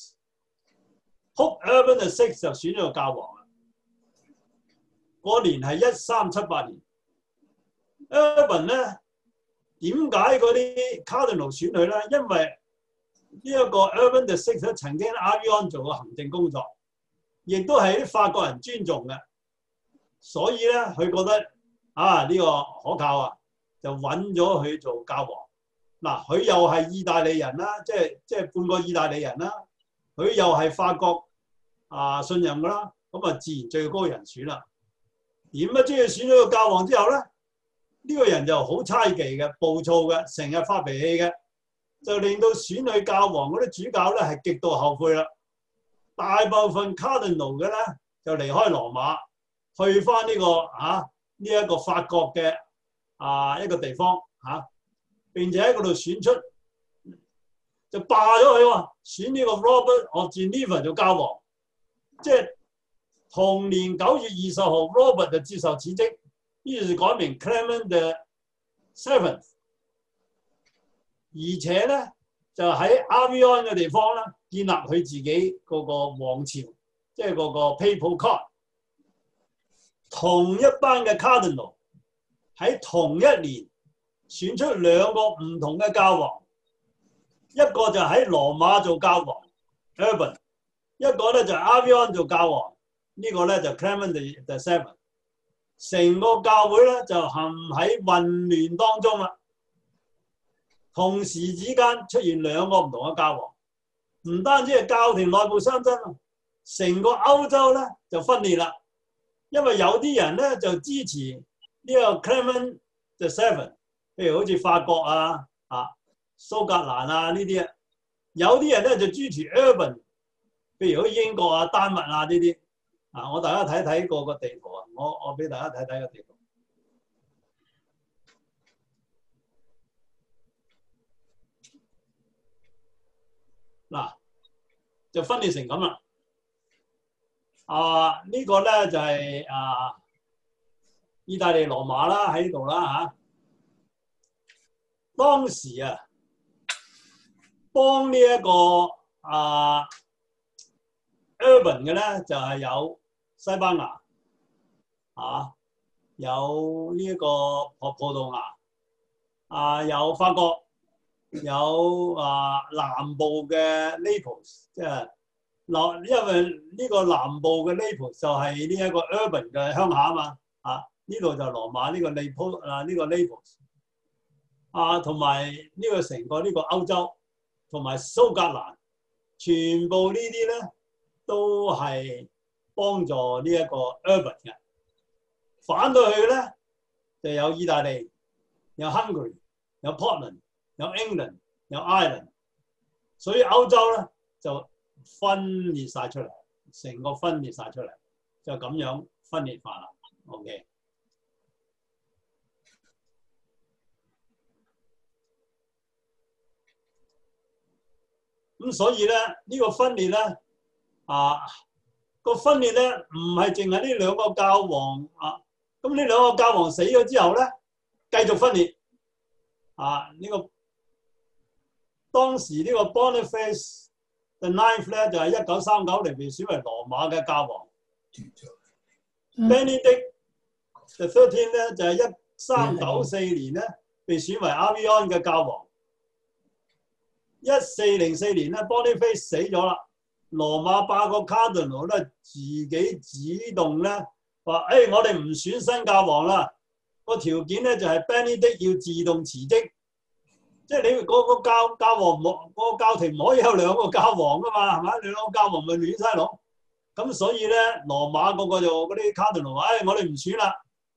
Speaker 1: Sixth。Pope Urban the Sixth 就選咗個教皇啦。嗰年係1378年。Urban 咧點解嗰啲 Cardinal 選佢咧？因為呢一個 Urban the Sixth 曾經喺 Avignon 做過行政工作，亦都係啲法國人尊重嘅，所以咧佢覺得呢個可靠啊，就揾咗佢做教皇。嗱，佢又係意大利人啦，即係半個意大利人啦，佢又係法國信任噶啦，咁啊自然最高人選啦。點不知佢選咗個教皇之後咧？呢個人就好猜忌嘅、暴躁嘅、成日發脾氣嘅，就令到選佢教皇嗰啲主教咧係極度後悔啦。大部分 Cardinal 嘅咧就離開羅馬，去翻呢一個法國嘅一個地方並且喺嗰度選出就罷咗佢喎，選呢個 Robert of Geneva 做教皇。即係同年9月20號 ，Robert 就接受辭職。於是改名 Clement the Seventh， 而且咧就喺 Avignon 嘅地方咧建立佢自己嗰個王朝，即係嗰個 Papal Court。同一班嘅 Cardinal 喺同一年選出兩個唔同嘅教皇，一個就喺羅馬做教皇 Urban， 一個咧就 Avignon 做教皇，呢個咧就 Clement the Seventh。成個教會咧就陷喺混亂當中啦。同時之間出現兩個唔同嘅教皇，唔單止係教廷內部相爭啊，成個歐洲咧就分裂啦。因為有啲人咧就支持呢個 Clement the Seventh， 譬如好似法國蘇格蘭呢啲啊，有啲人咧就支持 Urban， 譬如好似英國丹麥呢啲。我大家睇睇個地圖啊！我俾大家睇睇個地圖。嗱，就分裂成咁啦。呢個咧就係意大利羅馬啦，喺呢度啦嚇。當時幫呢一個Urban 嘅咧就係有西班牙有呢一個葡萄牙有法國，有南部嘅 Naples， 即係因為呢個南部嘅 Naples 就係呢一個 Urban 嘅鄉下啊嘛呢度就羅馬呢個 Naples 同埋呢個成個呢個歐洲同埋蘇格蘭，全部呢啲咧都係幫助呢一個 Urban 嘅。反對佢咧就有意大利、有 Hungary、有 Portland、有 England、有 Ireland， 所以歐洲咧就分裂晒出嚟，成個分裂晒出嚟，就咁樣分裂法啦。OK， 咁所以咧呢個分裂咧個分裂咧唔係淨係呢兩個教皇咁呢兩個教皇死咗之後咧，繼續分裂呢個當時呢個 Boniface the Ninth 咧就係1939年被選為羅馬嘅教皇，Benedict the 13th 咧就係1394年咧被選為 Avignon 嘅教皇。1404年咧 Boniface 死咗啦，羅馬8個 Cardinal 咧自己主動咧話我哋唔選新教皇啦，個條件咧就係 Benedict 要自動辭職，即係你嗰個教皇個教廷唔可以有兩個教皇噶嘛，係咪？兩個教皇咪亂晒龍，咁所以咧羅馬嗰個就嗰啲 cardinal 話，我哋唔選啦，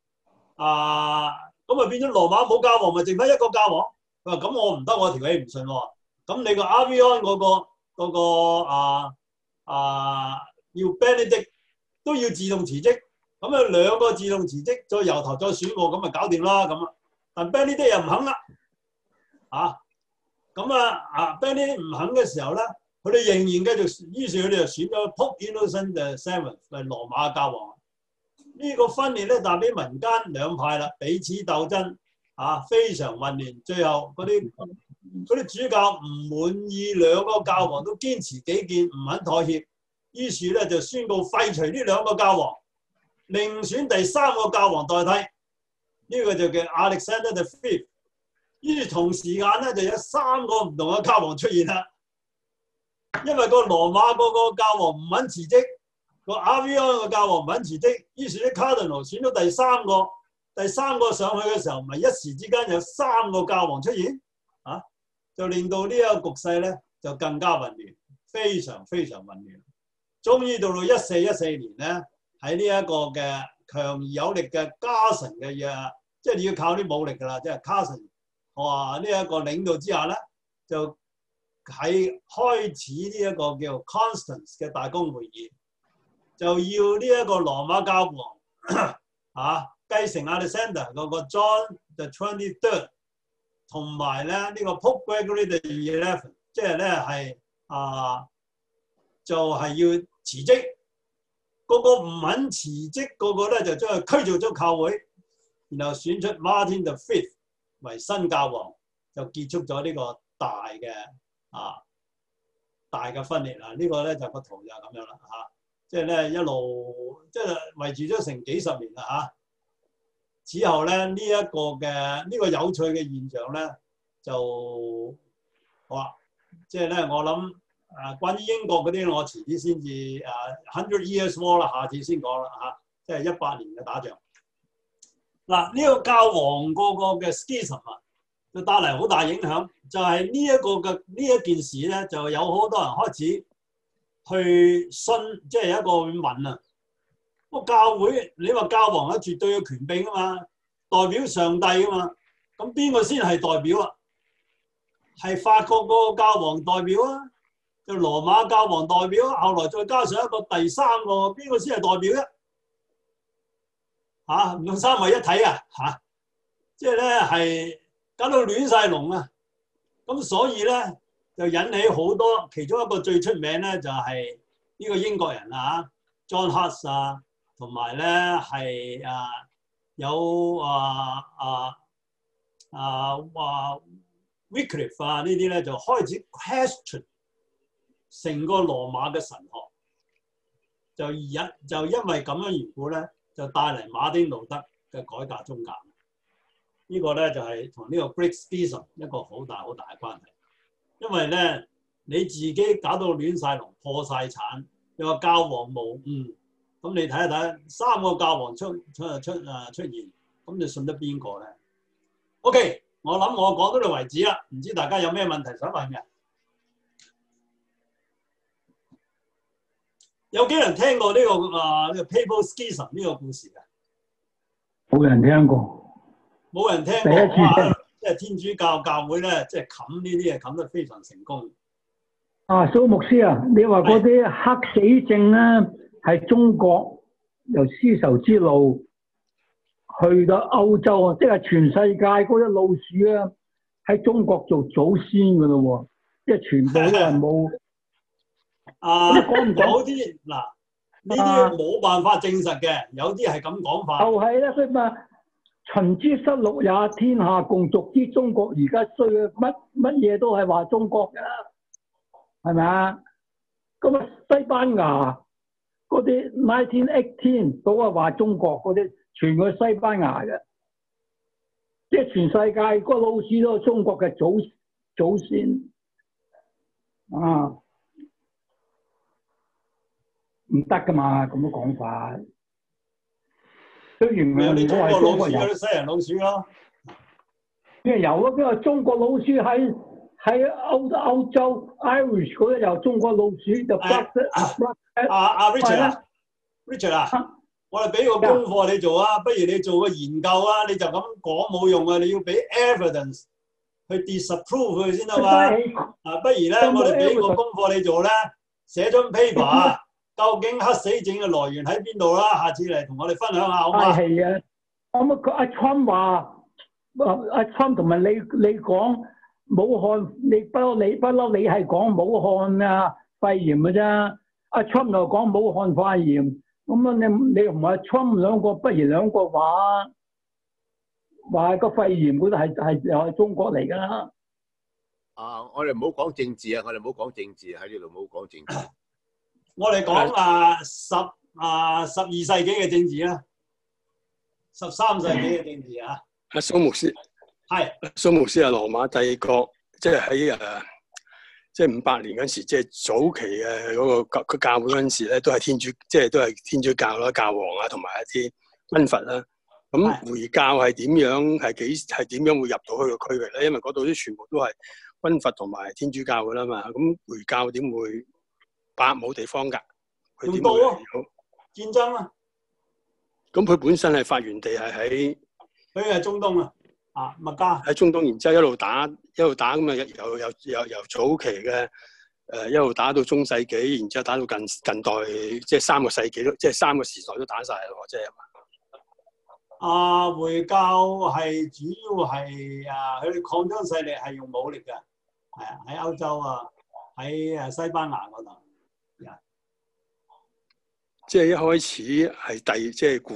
Speaker 1: 咁啊變咗羅馬冇教皇，咪剩翻一個教皇。佢話咁我唔得，我條氣唔順喎。咁你個 Avion 嗰個要 Benedict 都要自動辭職，咁啊兩個自動辭職，再由頭再選我，咁咪搞掂啦咁啊。但 Benedict 又唔肯啦，Benedict 唔肯嘅時候咧，佢哋仍然繼續，於是佢哋就選咗 Pope Innocent VII 係羅馬教皇。呢個分裂咧帶俾民間兩派啦，彼此鬥爭非常混亂。最後嗰啲主教唔滿意兩個教皇都堅持己見，唔肯妥協，於是咧就宣告廢除呢兩個教皇，另選第三個教皇代替。呢個就叫 Alexander the Fifth。於是同時間咧就有三個唔同嘅教皇出現啦。因為個羅馬嗰個教皇唔肯辭職，個 Avion 個教皇唔肯辭職，於是啲 Cardinal 選咗第三個上去嘅時候，咪一時之間有三個教皇出現，就令到呢一個局勢咧就更加混亂，非常非常混亂。終於到到1414年咧，喺呢一個嘅強而有力嘅加臣嘅嘢，即係你要靠啲武力㗎啦，即係加臣呢一個領導之下咧，就喺開始呢一個叫 Constance 嘅大公會議，就要呢一個羅馬教皇繼承 Alexander 嗰個 John the 23rd， 同埋咧呢個 Pope Gregory the 11， 即係咧係就係要辭職。個個唔肯辭職，個個咧就將佢驅逐咗教會，然後選出 Martin the Fifth 為新教皇，就結束咗呢個大嘅分裂啦。呢個咧就個圖就咁樣啦即係咧一路即係維持咗成幾十年啦之後咧呢一個嘅呢個有趣嘅現象咧就好啦，即係咧我諗關於英國嗰啲我遲啲先至100 Years War 啦，下次先講啦即係100年嘅打仗。嗱呢個教皇嗰個嘅 schism 就帶嚟好大影響，就係呢一個嘅呢一件事咧，就有好多人開始去信，即係一個問個教會，你話教皇絕對嘅權柄啊嘛，代表上帝啊嘛，咁邊個先係代表啊？係法國個教皇代表就羅馬教皇代表，後來再加上一個第三個，邊個先係代表唔用三位一體即係咧係搞到亂晒龍咁所以咧就引起好多，其中一個最出名咧就係呢個英國人John Huss 同埋咧係有Wycliffe 呢啲咧就開始 question 成個羅馬嘅神學，就因為咁樣緣故咧，就帶嚟馬丁路德嘅改革宗教。呢個咧就係同呢個 Great Schism 一個好大好大嘅關係。因為咧你自己搞到亂晒龍、破晒產，又話教皇無誤，咁你睇一睇三個教皇出現，咁你信得邊個咧 ？OK， 我諗我講到呢度為止啦，唔知大家有咩問題想問嘅？有幾人聽過呢個Papal Schism 呢個故事嘅？
Speaker 5: 冇人聽過，
Speaker 1: 冇人聽過。第一次聽，即係天主教教會咧，即係冚呢啲嘢冚得非常成功。
Speaker 5: 蘇牧師你話嗰啲黑死症咧，係中國由絲綢之路去到歐洲即係全世界嗰啲老鼠喺中國做祖先噶咯喎，即係全部都係冇。
Speaker 1: 有啲嗱呢啲冇辦法證實嘅，有啲係咁講法。
Speaker 5: 就係咧，佢話秦之失鹿也，天下共逐之。中國而家衰乜嘢都係話中國㗎，係咪啊？咁西班牙嗰啲1918都係話中國嗰啲，全個西班牙嘅，即係全世界個老鼠都係中國嘅祖先唔得噶嘛，咁嘅講法。 雖然
Speaker 1: 有啲中
Speaker 5: 我係
Speaker 1: 國老鼠，
Speaker 5: 中國人，
Speaker 1: 有啲西人老鼠咯。
Speaker 5: 邊有啊？邊個中國老鼠喺歐洲 Irish 嗰度有中國老鼠就
Speaker 1: Richard 啊，我哋俾個功課你做啊，不如你做個研究啊，你就咁講冇用啊，你要俾 evidence 去 disapprove 佢先得嘛。不如咧，我哋俾個功課你做咧，寫張 paper，究竟黑死症嘅來源喺邊度啦？下次嚟同我哋分享下好嘛？
Speaker 5: 係啊，咁阿 Trump 話，阿 Trump 同埋你講武漢，你不嬲你係講武漢啊肺炎嘅啫。阿 Trump 又講武漢肺炎，咁啊你同阿 Trump 兩個，不如兩個話個肺炎嗰度係又係中國嚟㗎啦。
Speaker 6: 我哋唔好講政治啊！我哋唔好講政治喺呢度，唔好講政治。
Speaker 1: 我哋講12世紀嘅政治啦，13世紀嘅政治啊。
Speaker 7: 阿蘇牧師
Speaker 1: 係
Speaker 7: 蘇牧師係羅馬帝國，即係喺即係500年嗰時，即係早期嘅嗰個教會嗰陣時咧，都係天主教啦、教皇啊，同埋一啲軍閥啦。咁回教係點樣？係點樣會入到去個區域咧？因為嗰度啲全部都係軍閥同埋天主教噶啦嘛。咁回教點會冇地方㗎？佢點會有
Speaker 1: 戰爭啊？
Speaker 7: 咁佢本身係發源地係喺
Speaker 1: 佢係中東啊，麥加
Speaker 7: 喺中東，然之後一路打咁啊，由早期嘅一路打到中世紀，然之後打到近代，即係3個世紀都，即係3個時代都打晒咯，即係
Speaker 1: 回教係主要係佢哋擴張勢力係用武力嘅，係啊，喺歐洲啊，喺西班牙嗰度。
Speaker 7: 即係一開始係即係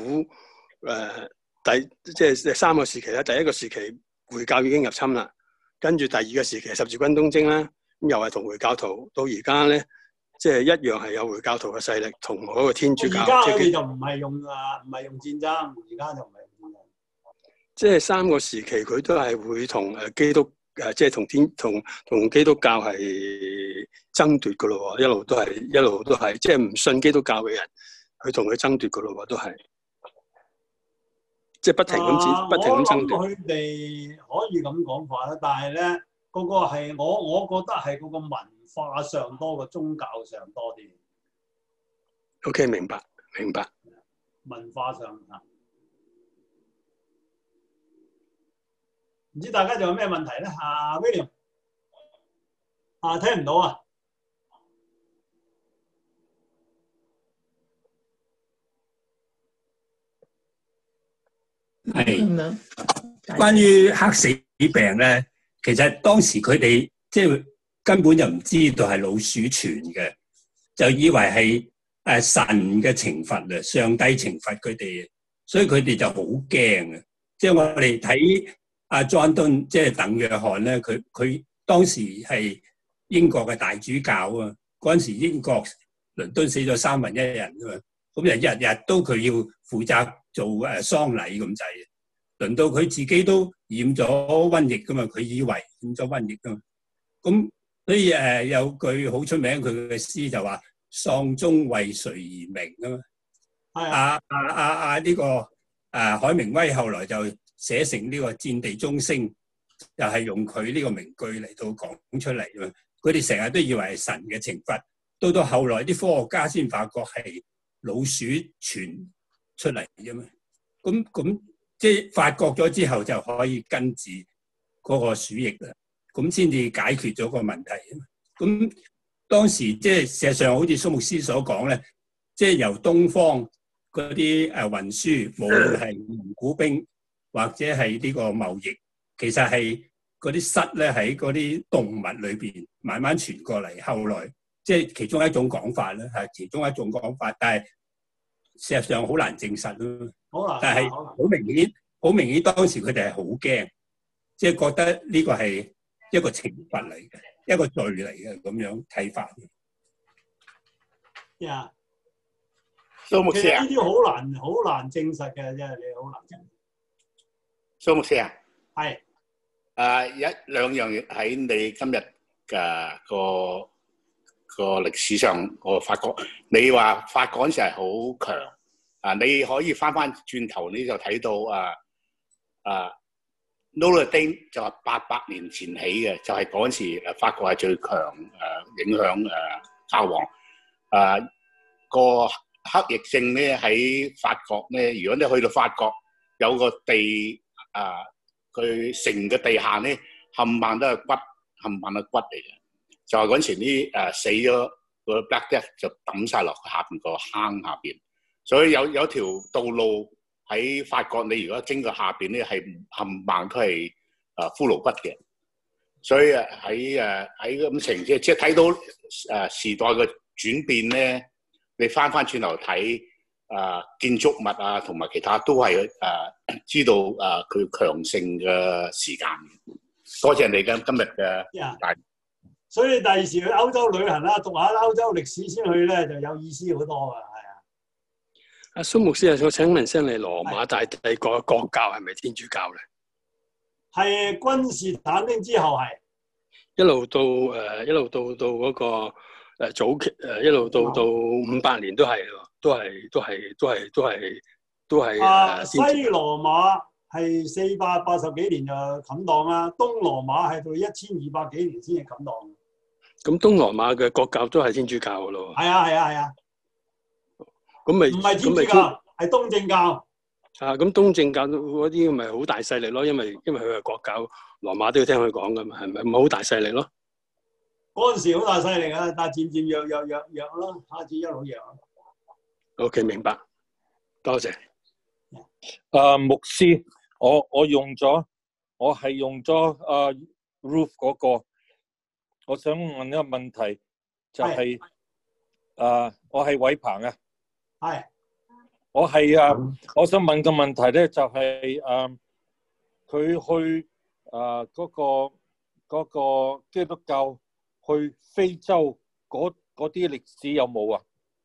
Speaker 7: 即係3個時期啦。第一個時期回教已經入侵啦，跟住第2個時期十字軍東征啦，咁又係同回教徒，到而家咧，即係一樣係有回教徒嘅勢力同嗰個天主教。而
Speaker 1: 家佢哋就唔係用戰爭，而家就唔係用戰爭。
Speaker 7: 即係3個時期佢都係會同基督即係同基督教係爭奪噶咯，一路都係，即係唔信基督教嘅人，去同佢爭奪噶咯，都係，即係不停咁爭奪。
Speaker 1: 我諗佢哋可以咁講法啦，但係咧，嗰個係我覺得係嗰個文化上多過宗教上多啲。
Speaker 7: OK， 明白。
Speaker 1: 文化上啊，唔知大家仲有咩問題咧？William 聽唔到啊？
Speaker 4: 係關於黑死病咧，其實當時佢哋即係根本就唔知道係老鼠傳嘅，就以為係神嘅懲罰啊，上帝懲罰佢哋，所以佢哋就好驚啊！即係我哋睇阿 John Donne，即係鄧約翰咧，佢當時係英國嘅大主教啊，嗰陣時英國倫敦死咗1/3人啊嘛，咁就日日都佢要負責做喪禮咁滯，輪到佢自己都染咗瘟疫噶嘛，佢以為染咗瘟疫噶嘛，咁所以有句好出名佢嘅詩就話喪鐘為誰而鳴啊嘛，呢個海明威後來就寫成呢個戰地鐘聲，就係用佢呢個名句嚟到講出嚟啊嘛，佢哋成日都以為係神嘅懲罰，到後來啲科學家先發覺係老鼠傳出嚟啫嘛，咁即係發覺咗之後就可以根治嗰個鼠疫啦，咁先至解決咗個問題啊嘛。咁當時即係事實上好似蘇牧師所講咧，即係由東方嗰啲運輸，無論係蒙古兵或者係呢個貿易，其實係嗰啲虱咧喺嗰啲動物裏邊慢慢傳過嚟，後來即係其中一種講法啦，係其中一種講法，但係事實上好難證實咯。好難，但係好明顯，當時佢哋係好驚，即係覺得呢個係一個懲罰嚟嘅，一個罪嚟嘅咁樣睇法。
Speaker 1: 呀，
Speaker 6: 蘇牧師啊，
Speaker 1: 呢啲好難證實嘅，真係你好難證實。
Speaker 6: 蘇牧師啊，
Speaker 1: 係
Speaker 6: 2樣嘢喺你今日嘅個歷史上，我發覺你話法國嗰陣時係好強你可以翻轉頭，你就睇到Notre Dame 就係800年前起嘅，就係嗰陣時法國係最強影響教皇個黑役症咧喺法國咧。如果你去到法國，有個地佢城嘅地下咧冚唪唥都係骨，冚唪唥都係骨嚟嘅。就係嗰陣時啲死咗個 Black Death 就抌晒落下邊個坑下邊，所以有條道路喺法國，你如果經過下邊咧係冚唪唥都係骷髏骨嘅。所以喺咁情即係睇到時代嘅轉變咧，你翻轉頭睇建築物啊同埋其他都係知道佢強盛嘅時間。多謝你今日嘅大。
Speaker 1: 所以第二時去歐洲旅行啦，讀下歐洲歷史先去咧，就有意思好多噶，係啊。
Speaker 7: 阿蘇牧師啊，我請問聲你，羅馬大帝國嘅國教係咪天主教咧？
Speaker 1: 係君士坦丁之後係。
Speaker 7: 一路到嗰個早期一路到500年都係
Speaker 1: 西羅馬係480幾年就冚檔啦，東羅馬係到1200幾年先至冚檔。
Speaker 7: 咁東羅馬嘅國教都係天主教嘅咯。
Speaker 1: 係啊。
Speaker 7: 咁咪
Speaker 1: 唔係天主教，係東正教。
Speaker 7: 咁東正教嗰啲咪好大勢力咯，因為佢係國教，羅馬都要聽佢講噶嘛，係咪好大勢力咯？
Speaker 1: 嗰陣時好大勢力啊，但係漸漸弱咯，開始一路弱。
Speaker 7: OK， 明白，多謝。
Speaker 2: 牧師，我係用咗Ruth 嗰個，我想問一個問題，就係我係偉鵬啊。
Speaker 1: 係。
Speaker 2: 我想問個問題咧，就係佢去嗰個基督教去非洲嗰啲歷史有冇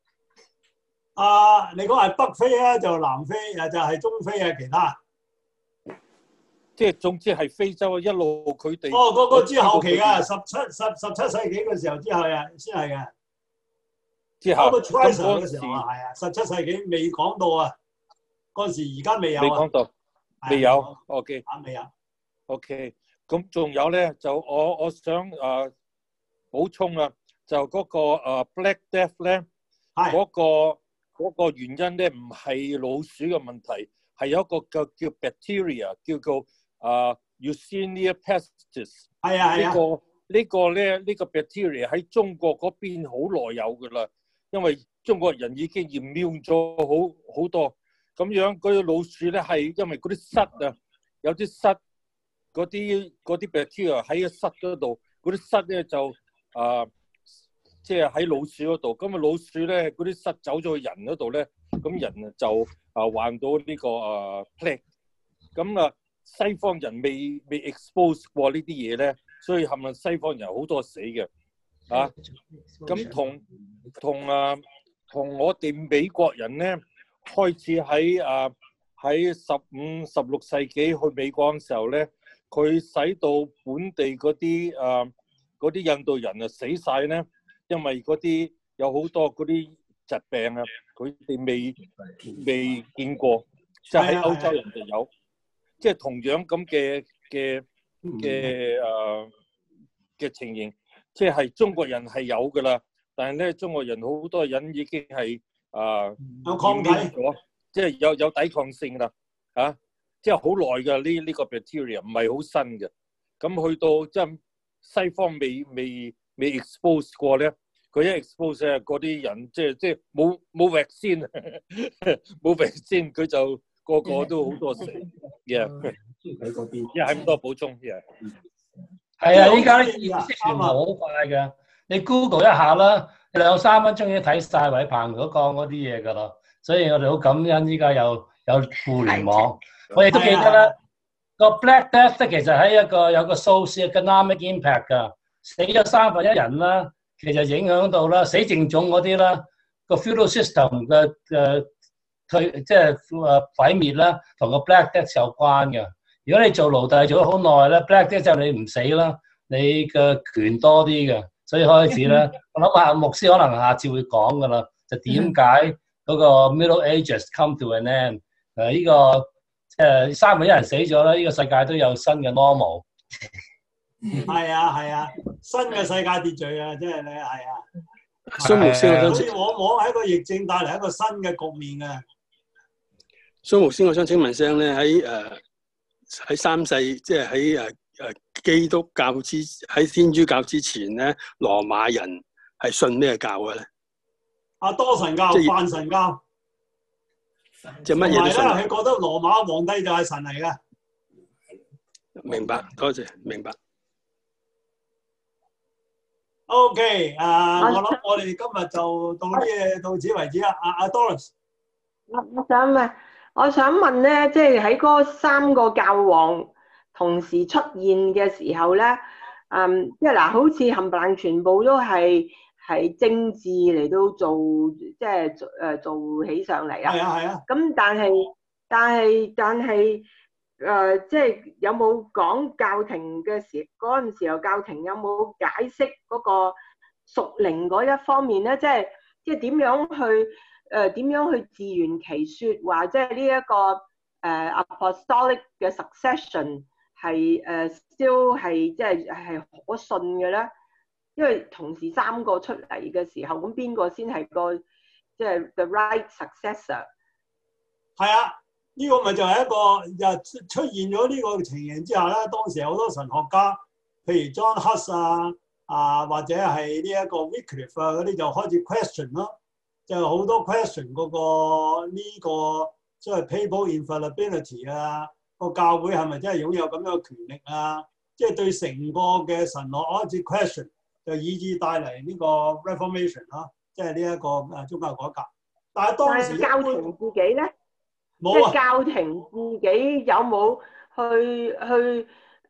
Speaker 2: 啊？
Speaker 1: 你講係北非啊，就南非啊，就係中非啊，其他。
Speaker 2: 即係總之係非洲一路佢哋。
Speaker 1: 嗰個之後期啊，17世紀嘅時候之後啊，先係嘅。
Speaker 2: 之後
Speaker 1: 嗰陣時候啊，係啊，17世紀未講到啊，嗰陣時而家未有。未
Speaker 2: 講到，未有。OK。
Speaker 1: 未有。
Speaker 2: OK。咁仲有咧，就我想補充啊，就嗰個Black Death 咧，嗰個原因咧唔係老鼠嘅問題，係有一個叫 bacteria 叫做Yersinia pestis。係啊。呢個 bacteria 喺中國嗰邊好耐有噶啦，因為中國人已經immune咗好多咁樣。嗰啲老鼠咧係因為嗰啲虱啊，有啲虱嗰啲 bacteria 喺個虱嗰度，嗰啲虱咧就即係喺老鼠嗰度。咁老鼠咧嗰啲虱走咗去人嗰度咧，咁人就患到呢個plague。咁西方人未 expose 過呢啲嘢咧，所以冚唪唥西方人好多死嘅。咁同我哋美國人咧，開始喺15、16世紀去美國嘅時候咧，佢使到本地嗰啲印度人死晒咧，因為嗰啲有好多嗰啲疾病啊，佢哋未見過，即係喺歐洲人就有，即係同樣咁嘅情形。即係中國人係有噶啦，但係咧中國人好多人已經係
Speaker 1: 有抗體
Speaker 2: 咗，即係有抵抗性啦，即係好耐噶呢個 bacteria 唔係好新嘅。咁去到即係西方未 expose 過咧，佢一 expose 嗰啲人即係冇 vaccine 冇 vaccine 佢就個都好多死嘅。係咁多補充嘅。
Speaker 8: 係啊，依家啲意識傳播好快嘅，你 Google 一下啦，2-3分鐘已經睇晒偉鵬嗰講嗰啲嘢噶啦，所以我哋好感恩依家有互聯網。我亦都記得啦，個 Black Death 其實喺有個 socio-economic impact 㗎，死咗1/3人啦，其實影響到啦，死剩種嗰啲啦，個 feudal system 嘅即係毀滅啦，同個 Black Death 有關嘅。如果你做奴隸做咗好耐咧 ，Black Death 就你唔死啦，你嘅權多啲嘅，所以開始咧，我諗牧師可能下次會講噶啦，就點解嗰個 Middle Ages come to an end。呢個三個一人死咗啦，呢個世界都有新嘅 normal。
Speaker 1: 係啊，新嘅世界秩序啊，即係你係啊。
Speaker 7: 蘇牧師，
Speaker 1: 所以往往喺個疫症帶嚟一個新嘅局面嘅。
Speaker 7: 蘇牧師，我想請問聲咧，喺三世，即係喺基督教喺天主教之前咧，羅馬人係信咩教嘅咧？
Speaker 1: 多神教、泛神教，
Speaker 7: 即係乜嘢都信。
Speaker 1: 同埋咧，佢覺得羅馬皇帝就係神嚟嘅。
Speaker 7: 明白，多謝，明白。
Speaker 1: OK， 我諗我哋今日就到此為止啦。阿 Doris，
Speaker 3: 我想問咧，即係喺嗰三個教皇同時出現嘅時候咧，即係嗱，好似冚唪唥全部都係政治嚟到做，即係做起上嚟啊。
Speaker 1: 係啊。
Speaker 3: 咁但係即係有冇講教廷嘅嗰陣時候，教廷有冇解釋嗰個屬靈嗰一方面咧？即係點樣去自圓其說話，即係呢一個apostolic 嘅 succession 係still 係即係可信嘅咧？因為同時三個出嚟嘅時候，咁邊個先係個即係 the right successor？
Speaker 1: 係啊。呢個咪就係一個出現咗呢個情形之下咧，當時好多神學家，譬如 John Huss 或者係呢一個 Wycliffe 嗰啲就開始 question 咯，就好多 question 嗰個呢個即係 papal infallibility 啊，個教會係咪真係擁有咁樣嘅權力啊？即係對成個嘅神學開始 question， 就以致帶嚟呢個 reformation 咯，即係呢一個宗教改革。但係當時
Speaker 3: 教廷自己咧？即係教廷自己有冇去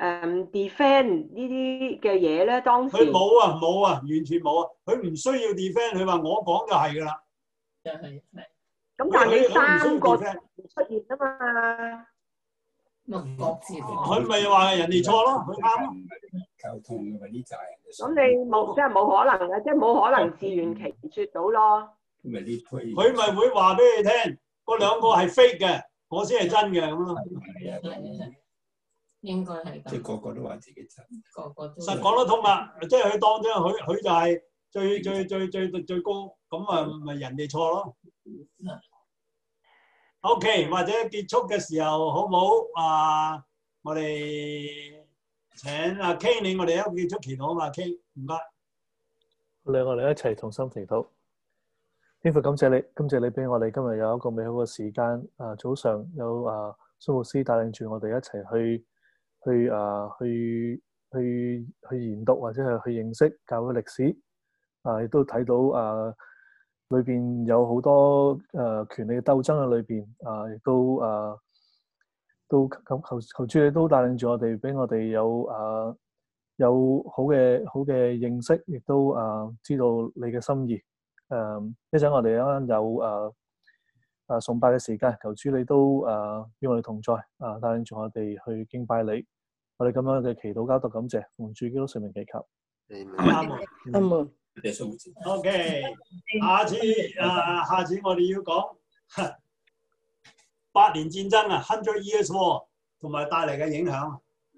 Speaker 3: defend 呢啲嘅嘢咧？當時
Speaker 1: 佢冇啊，完全冇啊！佢唔需要 defend， 佢話我講就係㗎啦。
Speaker 3: 係。咁但係你三個出現啊嘛，
Speaker 9: 各自
Speaker 1: 佢咪話人哋錯咯，佢啱咯。
Speaker 4: 溝通嗰啲就係。
Speaker 3: 咁你冇即係冇可能嘅，即係冇可能自圓其説到咯。
Speaker 1: 佢咪會話俾你聽。嗰兩個係 fake 嘅，我先係真嘅咁咯。
Speaker 9: 係，應該係咁。
Speaker 4: 即係個個都話自己真，
Speaker 9: 個個都
Speaker 1: 實講得通啦。即係佢當咗佢就係最高，咁咪人哋錯咯。OK， 或者結束嘅時候好唔好？我哋請阿 King 你，我哋一個結束祈禱啊嘛 ，King 唔該。
Speaker 10: 我哋一齊同心祈禱。天父感謝你俾我哋今日有一個美好嘅時間。早上有蘇牧師帶領住我哋一齊去研讀或者係去認識教會歷史。亦都睇到裏邊有好多權力嘅鬥爭喺裏邊。亦都求主你都帶領住我哋，俾我哋有好嘅認識，亦都知道你嘅心意。一陣我哋有崇拜嘅時間，求主你都與我哋同在，帶領住我哋去敬拜你。我哋咁樣嘅祈禱交託感謝，奉主基督聖名祈求。
Speaker 1: OK， 下次我哋要講8年戰爭啊 ，100 Years War 同埋帶嚟嘅影響。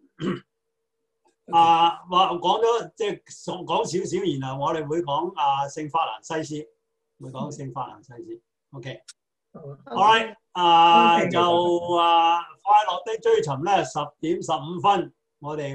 Speaker 1: 講咗即係講少少，然後我哋會講聖法蘭西斯，會講聖法蘭西斯。OK，all right，就快樂的追尋咧，10點15分，我哋。